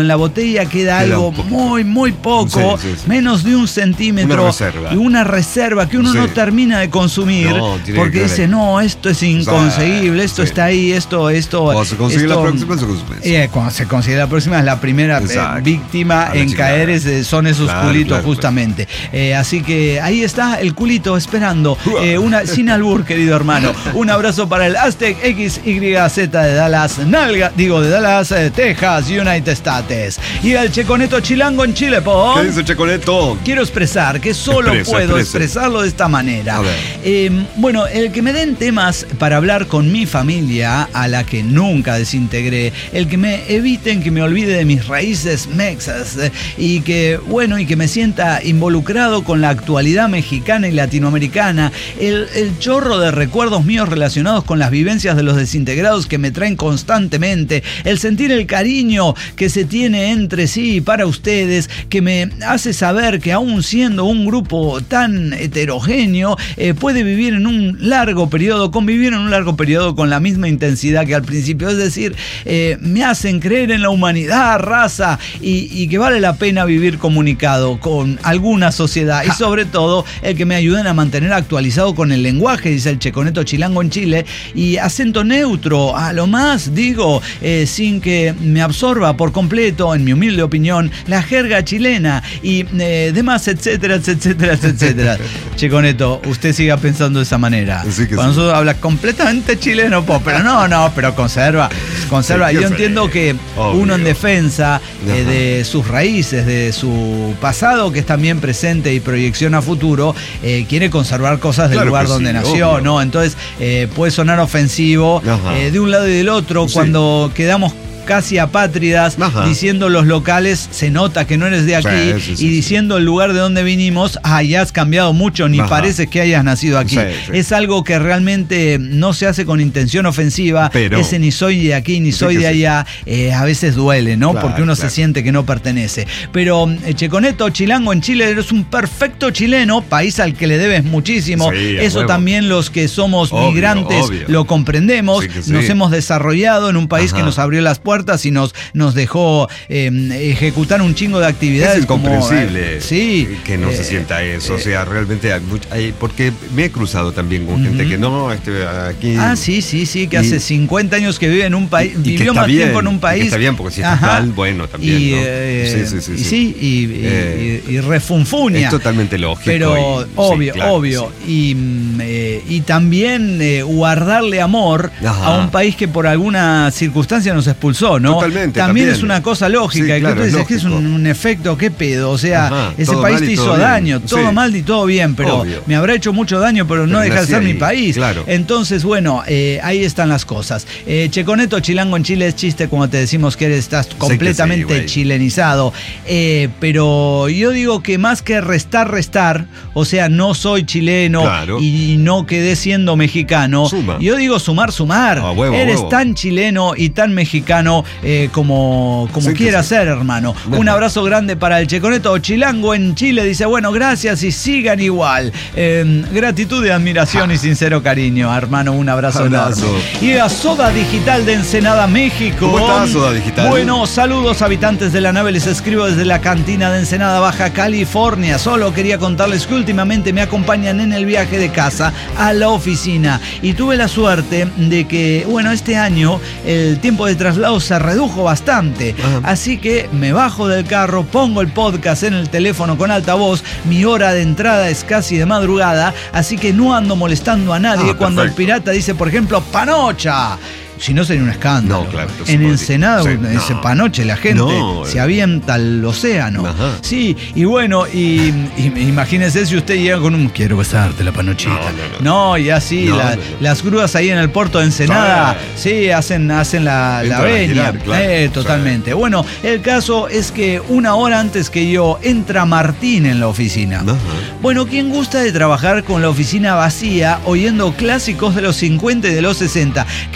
en la botella queda algo muy, muy poco, menos de 1 centímetro, y una reserva que uno no termina de consumir, porque dice, no, esto es inconseguible, esto está ahí, esto. Cuando se consigue la próxima, se consume. Cuando se consigue la próxima es la primera víctima en caer, son esos culitos justamente. Así que ahí está el culito esperando, sin albur, querido hermano. Un abrazo para el Aztec XYZ de Dallas, de Dallas, Texas, United States. Y el Checoneto Chilango en Chile, po. ¿Qué dice Checoneto? Quiero expresar que solo puedo expresarlo de esta manera. Bueno, el que me den temas para hablar con mi familia, a la que nunca desintegré, el que me eviten que me olvide de mis raíces mexas, y que me sienta involucrado con la actualidad mexicana y latinoamericana, el chorro de recuerdos míos relacionados con las vivencias de los desintegrados que me traen constantemente, el sentir el cariño que se tiene entre sí para ustedes, que me hace saber que aún siendo un grupo tan heterogéneo, puede convivir en un largo periodo con la misma intensidad que al principio. Es decir, me hacen creer en la humanidad, raza, y que vale la pena vivir comunicado con alguna sociedad, y sobre todo el que me ayuden a mantener actualizado con el lenguaje, dice el Checoneto Chilango en Chile, y acento neutro, a lo más digo, sin que me absorba por completo, en mi humilde opinión, la jerga chilena y demás, etcétera, etcétera, etcétera. Checoneto, usted siga pensando de esa manera. Sí, cuando nosotros habla completamente chileno, pero conserva. Sí, yo entiendo que uno en defensa de sus raíces, de su pasado, que es también presente y proyección a futuro, quiere conservar cosas del lugar donde nació, ¿no? Entonces puede sonar ofensivo de un lado y del otro cuando quedamos casi apátridas, diciendo los locales, se nota que no eres de aquí, y diciendo el lugar de donde vinimos, ya has cambiado mucho, ni parece que hayas nacido aquí. Es algo que realmente no se hace con intención ofensiva, ese ni soy de aquí, ni soy de allá, a veces duele, ¿no? Porque uno se siente que no pertenece. Pero Checoneto, Chilango en Chile, eres un perfecto chileno, país al que le debes muchísimo. Eso también los que somos migrantes lo comprendemos. Nos hemos desarrollado en un país que nos abrió las puertas y nos dejó ejecutar un chingo de actividades. Es incomprensible que no se sienta eso. O sea, realmente porque me he cruzado también con gente que no, aquí. Que hace 50 años que vive en un país, vivió más tiempo en un país. Que está bien, porque si está mal, bueno, también. Y refunfuña. Es totalmente lógico. Pero obvio. Y también guardarle amor a un país que por alguna circunstancia nos expulsó, ¿no? Totalmente. También es una cosa lógica, que tú dices que es un efecto, ¿qué pedo? O sea, ese país te hizo daño, todo mal y todo bien, pero me habrá hecho mucho daño, pero no deja de ser mi país. Entonces, ahí están las cosas. Checoneto, Chilango en Chile, es chiste cuando te decimos que estás completamente chilenizado, pero yo digo que más que restar, o sea, no soy chileno y no quedé siendo mexicano, yo digo sumar. Eres tan chileno y tan mexicano como quiera ser, hermano. Un abrazo grande para el Checoneto Chilango en Chile. Dice, gracias y sigan igual. Gratitud y admiración y sincero cariño, hermano. Un abrazo enorme. Y a Soda Digital de Ensenada, México. ¿Cómo estás, Soda Digital? Bueno, saludos habitantes de la nave. Les escribo desde la cantina de Ensenada, Baja California. Solo quería contarles que últimamente me acompañan en el viaje de casa a la oficina. Y tuve la suerte de que, este año el tiempo de traslado se redujo bastante. Así que me bajo del carro, pongo el podcast en el teléfono con altavoz. Mi hora de entrada es casi de madrugada, así que no ando molestando a nadie cuando el pirata dice, por ejemplo, panocha. Si no, sería un escándalo. En Ensenada, ese panoche, la gente se avienta al océano. Sí, y imagínese si usted llega con un quiero besarte la panochita. Y así, las grúas ahí en el puerto de Ensenada, hacen la veña. Totalmente. Bueno, el caso es que una hora antes que yo, entra Martín en la oficina. ¿Quién gusta de trabajar con la oficina vacía, oyendo clásicos de los 50 y de los 60, que van desde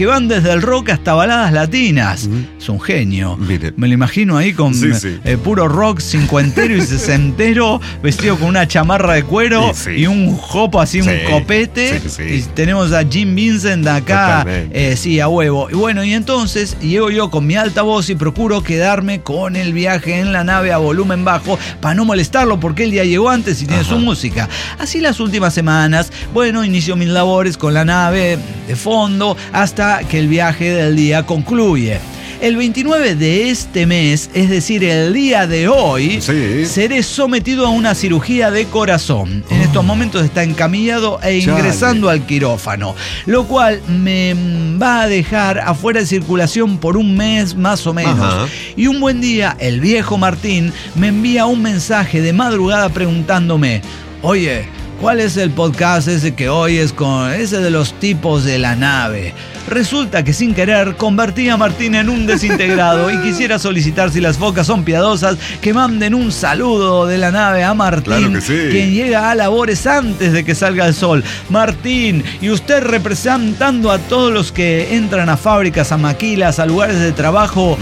desde el rock hasta baladas latinas. Es un genio. Mire. Me lo imagino ahí con puro rock cincuentero y sesentero, vestido con una chamarra de cuero y un jopo así, un copete. Y tenemos a Jim Vincent acá, a huevo. Y bueno, y entonces llego yo con mi alta voz y procuro quedarme con el viaje en la nave a volumen bajo para no molestarlo, porque él ya llegó antes y tiene su música. Así las últimas semanas, bueno, inicio mis labores con la nave de fondo hasta que el viaje del día concluye. El 29 de este mes, es decir, el día de hoy, seré sometido a una cirugía de corazón. En estos momentos está encamillado e ingresando al quirófano, lo cual me va a dejar afuera de circulación por un mes más o menos. Y un buen día, el viejo Martín me envía un mensaje de madrugada preguntándome: oye, ¿cuál es el podcast ese que oyes con ese de los tipos de la nave? Resulta que sin querer convertí a Martín en un desintegrado y quisiera solicitar, si las focas son piadosas, que manden un saludo de la nave a Martín, quien llega a labores antes de que salga el sol. Martín, y usted representando a todos los que entran a fábricas, a maquilas, a lugares de trabajo,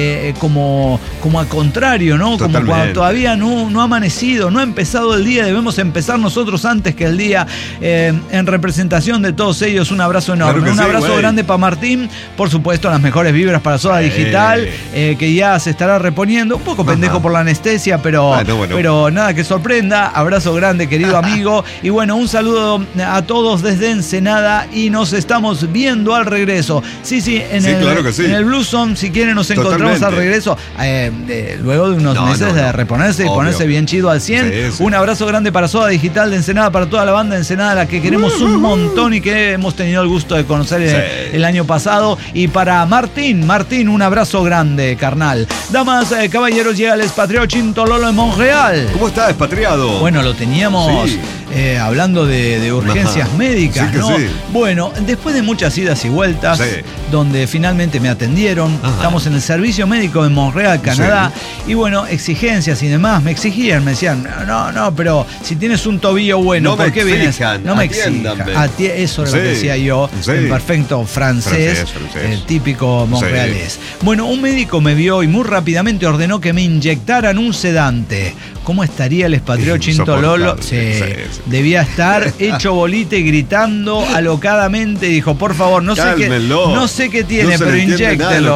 como a contrario, ¿no? Totalmente. Como cuando todavía no ha amanecido, no ha empezado el día, debemos empezar nosotros antes que el día. En representación de todos ellos, un abrazo enorme, un abrazo grande para Martín, por supuesto las mejores vibras para Soda Digital, que ya se estará reponiendo, un poco pendejo por la anestesia, pero nada que sorprenda. Abrazo grande, querido amigo, y bueno, un saludo a todos desde Ensenada y nos estamos viendo al regreso. En el Blue Zone, si quieren nos encontramos al regreso, luego de unos meses de reponerse y ponerse bien chido al 100. Un abrazo grande para Soda Digital de Ensenada, para toda la banda de Ensenada, a la que queremos un montón y que hemos tenido el gusto de conocer el año pasado. Y para Martín, un abrazo grande, carnal. Damas, caballeros, llega el expatriado Chinto Lolo en Montreal. ¿Cómo está, expatriado? Bueno, lo teníamos hablando de urgencias médicas, ¿no? Bueno, después de muchas idas y vueltas, donde finalmente me atendieron, estamos en el servicio médico de Montreal, Canadá, y bueno, exigencias y demás, me exigían, me decían, no, pero si tienes un tobillo bueno, ¿por qué vienes? No me exijan. Eso es lo que decía yo, en perfecto francés. Típico montrealés. Bueno, un médico me vio y muy rápidamente ordenó que me inyectaran un sedante. ¿Cómo estaría el expatriado Chinto Lolo? Debía estar hecho bolita y gritando alocadamente. Dijo, por favor, no sé qué tiene, pero inyéctelo.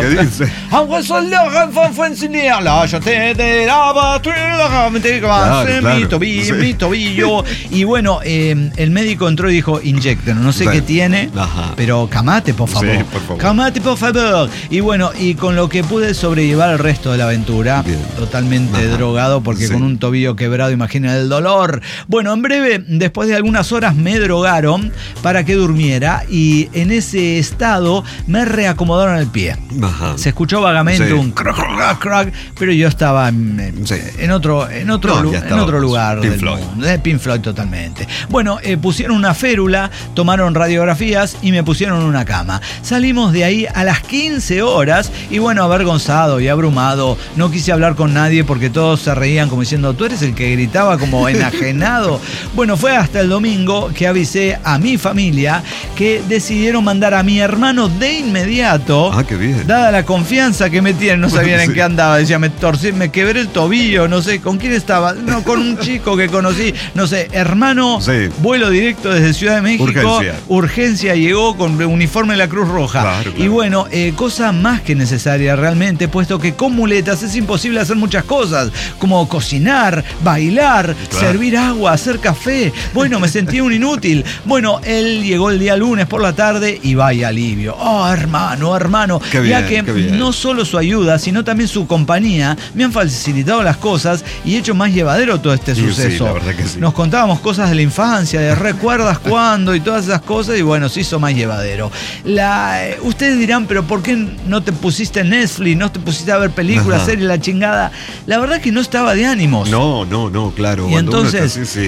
Mi tobillo. Y bueno, el médico entró y dijo, inyéctenlo. No sé qué tiene, pero camate, por favor. Camate, por favor. Y bueno, y con lo que pude sobrellevar el resto de la aventura, totalmente drogado, porque con un tobillo quebrado, imagina el dolor. Bueno, en breve, después de algunas horas me drogaron para que durmiera y en ese estado me reacomodaron el pie. Se escuchó vagamente un crack, crack, pero yo estaba en otro lugar del mundo. De Pink Floyd totalmente. Bueno, pusieron una férula, tomaron radiografías y me pusieron una cama. Salimos de ahí a las 15 horas y bueno, avergonzado y abrumado, no quise hablar con nadie porque todos se reían como diciendo, tú eres el que gritaba como enajenado. Bueno, fue hasta el domingo que avisé a mi familia que decidieron mandar a mi hermano de inmediato. Qué bien. Dada la confianza que me tienen, no sabían en qué andaba. Decía, me torcí, me quebré el tobillo, no sé, ¿con quién estaba? No, con un chico que conocí, no sé, hermano, vuelo directo desde Ciudad de México. Urgencia llegó con uniforme de la Cruz Roja. Claro. Y bueno, cosa más que necesaria realmente, puesto que con muletas es imposible hacer muchas cosas, como cocinar, bailar, servir agua, hacer café. Bueno, me sentí un inútil. Bueno, él llegó el día lunes por la tarde y vaya alivio. Hermano. Qué bien, ya que no solo su ayuda, sino también su compañía me han facilitado las cosas y hecho más llevadero todo este suceso. La verdad que nos contábamos cosas de la infancia, de recuerdas cuándo y todas esas cosas, y bueno, se hizo más llevadero. Ustedes dirán, pero ¿por qué no te pusiste en Netflix? ¿No te pusiste a ver películas, series, la chingada? La verdad que no estaba de ánimos. No, claro. Y entonces,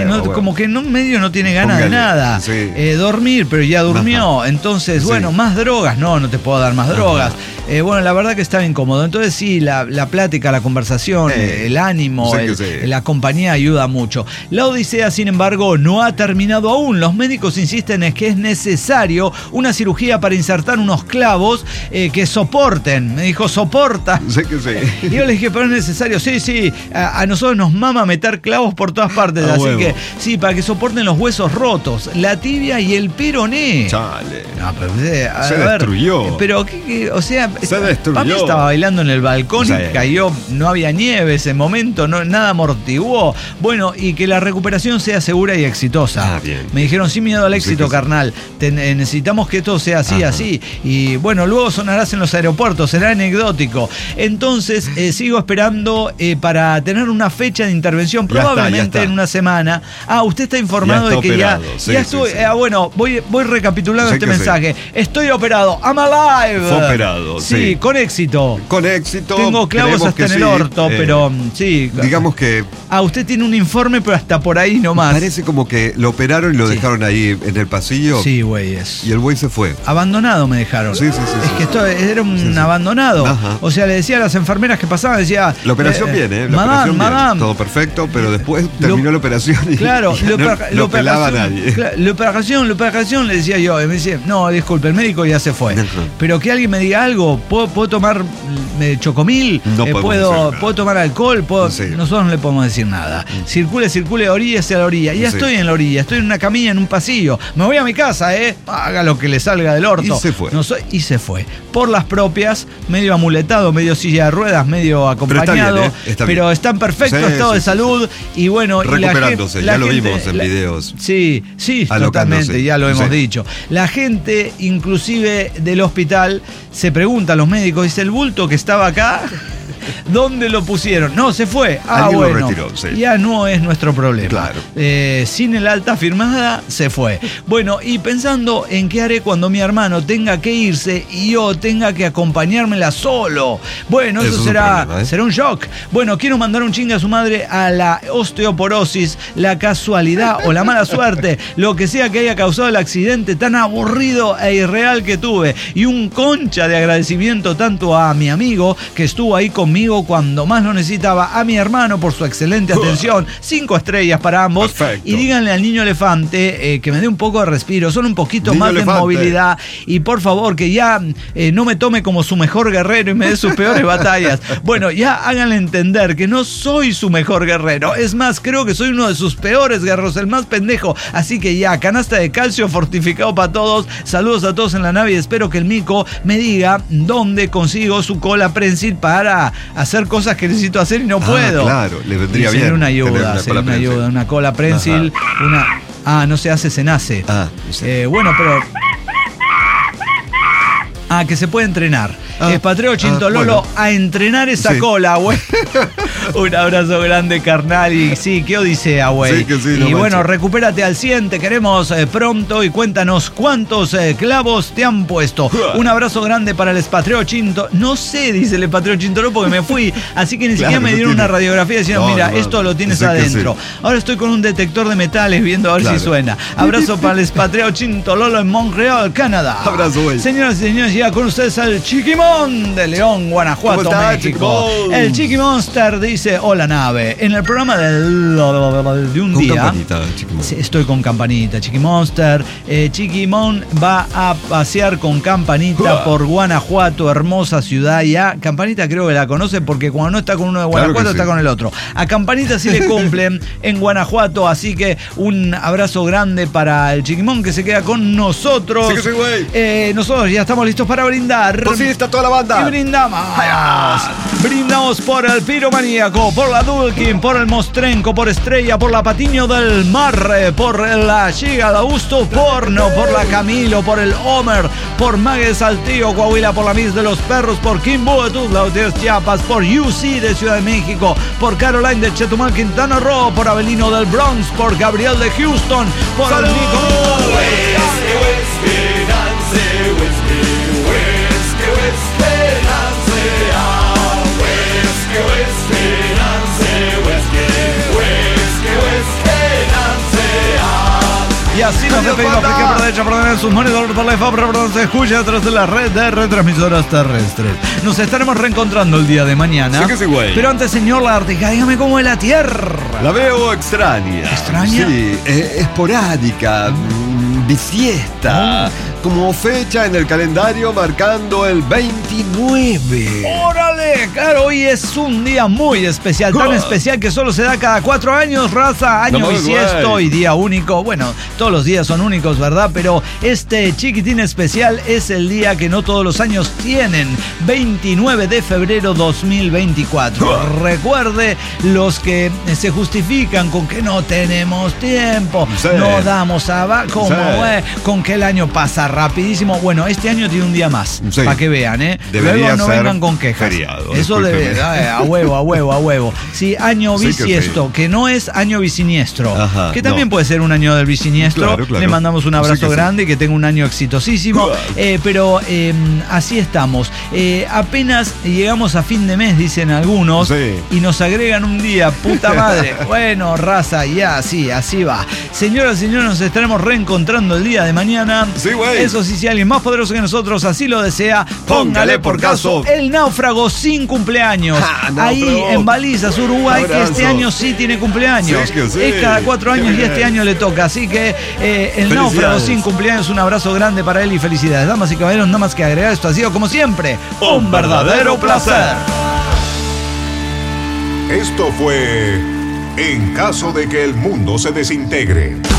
como que en un medio no tiene ganas de nada. Sí. Dormir, pero ya durmió. Ajá. Entonces, bueno, más drogas. No te puedo dar más drogas. Bueno, la verdad que estaba incómodo. Entonces sí, la plática, la conversación, el ánimo, la compañía ayuda mucho. La odisea, sin embargo, no ha terminado aún. Los médicos insisten en que es necesario una cirugía para insertar unos clavos que soporten. Me dijo, soporta. Sé que sí. Y yo le dije, pero es necesario. Sí, a nosotros nos mama meter clavos por todas partes. Así que sí, para que soporten los huesos rotos, la tibia y el peroné. Chale. No, pero, se destruyó. Pero, o sea, se destruyó. Papi estaba bailando en el balcón y cayó, no había nieve ese momento, nada amortiguó. Bueno, y que la recuperación sea segura y exitosa. Bien. Me dijeron, sin miedo al éxito, carnal. Necesitamos que esto sea así. Y bueno, luego sonarás en los aeropuertos, será anecdótico. Entonces, sigo esperando para tener una fecha de intervención, probablemente en una semana. Usted está informado de que operado. Ya estuve. Bueno, voy recapitulando este mensaje. Estoy operado. I'm alive. Fue operado. Sí, con éxito. Con éxito. Tengo clavos hasta en el orto, pero sí. Digamos que. Usted tiene un informe, pero hasta por ahí nomás. Parece como que lo operaron y lo dejaron ahí en el pasillo. Sí, güey. Y el güey se fue. Abandonado me dejaron. Sí. Es que esto era un abandonado. Ajá. O sea, le decía a las enfermeras que pasaban, decía. La operación viene, madame. Todo perfecto, pero después terminó la operación y no pelaba a nadie. La operación, le decía yo. Y me decía, no, disculpe, el médico ya se fue. Pero que alguien me diga algo, ¿puedo tomar chocomil? ¿Puedo tomar alcohol? Nosotros no le podemos decir nada. Circule, orilla hacia la orilla. Ya estoy en la orilla, estoy en una camilla, en un pasillo. Me voy a mi casa, haga lo que le salga del orto. Y se fue. Y se fue. Por las propias, medio amuletado, medio silla de ruedas, medio acompañado. Pero está en perfecto estado de salud. Y bueno, recuperándose, ya lo vimos en videos. Sí, totalmente, ya lo hemos dicho. La gente, inclusive del hospital, se pregunta a los médicos, dice, el bulto que estaba acá, ¿dónde lo pusieron? No, se fue. Alguien lo retiró, ya no es nuestro problema. Claro. Sin el alta firmada, se fue. Bueno, y pensando en qué haré cuando mi hermano tenga que irse y yo tenga que acompañármela solo. Bueno, eso será un shock. Bueno, quiero mandar un chingue a su madre a la osteoporosis, la casualidad o la mala suerte, lo que sea que haya causado el accidente tan aburrido e irreal que tuve. Y un concha de agradecimiento tanto a mi amigo que estuvo ahí conmigo cuando más lo necesitaba, a mi hermano por su excelente atención, 5 estrellas para ambos. Perfecto. Y díganle al niño elefante que me dé un poco de respiro, son un poquito niño más elefante. De movilidad, y por favor que ya no me tome como su mejor guerrero y me dé sus peores batallas. Bueno, ya háganle entender que no soy su mejor guerrero, es más, creo que soy uno de sus peores guerreros, el más pendejo. Así que ya, canasta de calcio fortificado para todos, saludos a todos en la nave y espero que el mico me diga dónde consigo su cola prensil para hacer cosas que necesito hacer y no puedo. Claro, le vendría bien. Una ayuda, una cola prensil, no se hace, se nace. Bueno, pero que se puede entrenar. Expatriado Chintololo a entrenar esa cola, güey. Un abrazo grande, carnal. Y sí, qué odisea, güey. Y bueno, recupérate al 100, te queremos pronto y cuéntanos cuántos clavos te han puesto. Un abrazo grande para el expatriado Chinto. No sé, dice el expatriado Chintololo, porque me fui. Así que ni siquiera me dieron una radiografía diciendo, mira, esto lo tienes adentro. Ahora estoy con un detector de metales viendo a ver si suena. Abrazo para el expatriado Chintololo en Montreal, Canadá. Abrazo, güey. Señoras y señores, ya con ustedes al Chiquimón de León, Guanajuato, México. El Chiqui Monster dice, hola nave. En el programa de un con día. Campanita, estoy con Campanita, Chiqui Monster. Chiquimón va a pasear con Campanita por Guanajuato, hermosa ciudad. Ya, Campanita creo que la conoce porque cuando no está con uno de Guanajuato está con el otro. A Campanita sí le cumplen en Guanajuato, así que un abrazo grande para el Chiquimón que se queda con nosotros. Sí, güey. Nosotros ya estamos listos para brindar. Por fin está toda la banda. Y brindamos. Brindamos por el Piromaníaco, por la Dulkin, por el Mostrenco, por Estrella, por la Patiño del Mar, por la Giga de Augusto Porno, por la Camilo, por el Homer, por Mague Saltillo, Coahuila, por la Miss de los Perros, por Kimbo de Tuzla de Chiapas, por UC de Ciudad de México, por Caroline de Chetumal, Quintana Roo, por Avelino del Bronx, por Gabriel de Houston, por el Nico. así nos despedimos. Por derecha, por derecha, sus monitores, por la favor, se escucha a través de la red de retransmisoras terrestres. Nos estaremos reencontrando el día de mañana. Sí que sí, güey. Pero antes, señor Lagartija, dígame cómo es la Tierra. La veo extraña. ¿Extraña? Sí, esporádica, bisiesta. Como fecha en el calendario marcando el 29. ¡Órale! Claro, hoy es un día muy especial, tan especial que solo se da cada 4 años, raza, año bisiesto y día único. Bueno, todos los días son únicos, ¿verdad? Pero este chiquitín especial es el día que no todos los años tienen, 29 de febrero 2024. Recuerde, los que se justifican con que no tenemos tiempo, no damos abajo, con que el año pasa rapidísimo. Bueno, este año tiene un día más, para que vean, ¿eh? Debería Luego no vengan con quejas. Feriado, eso debe, a huevo. Sí, año bisiesto, que no es año bisiniestro. Ajá, que también puede ser un año del bisiniestro. Claro. Le mandamos un abrazo grande y que tenga un año exitosísimo. Pero así estamos. Apenas llegamos a fin de mes, dicen algunos, y nos agregan un día, puta madre. Bueno, raza, ya, sí, así va. Señoras y señores, nos estaremos reencontrando el día de mañana. Sí, güey. Eso sí, si alguien más poderoso que nosotros así lo desea, póngale por caso el náufrago sin cumpleaños. Ahí en Balizas, Uruguay, que este año sí tiene cumpleaños. Es cada 4 años y este año le toca. Así que el náufrago sin cumpleaños, un abrazo grande para él y felicidades. Damas y caballeros, nada más que agregar, esto ha sido como siempre un verdadero placer. Esto fue En caso de que el mundo se desintegre.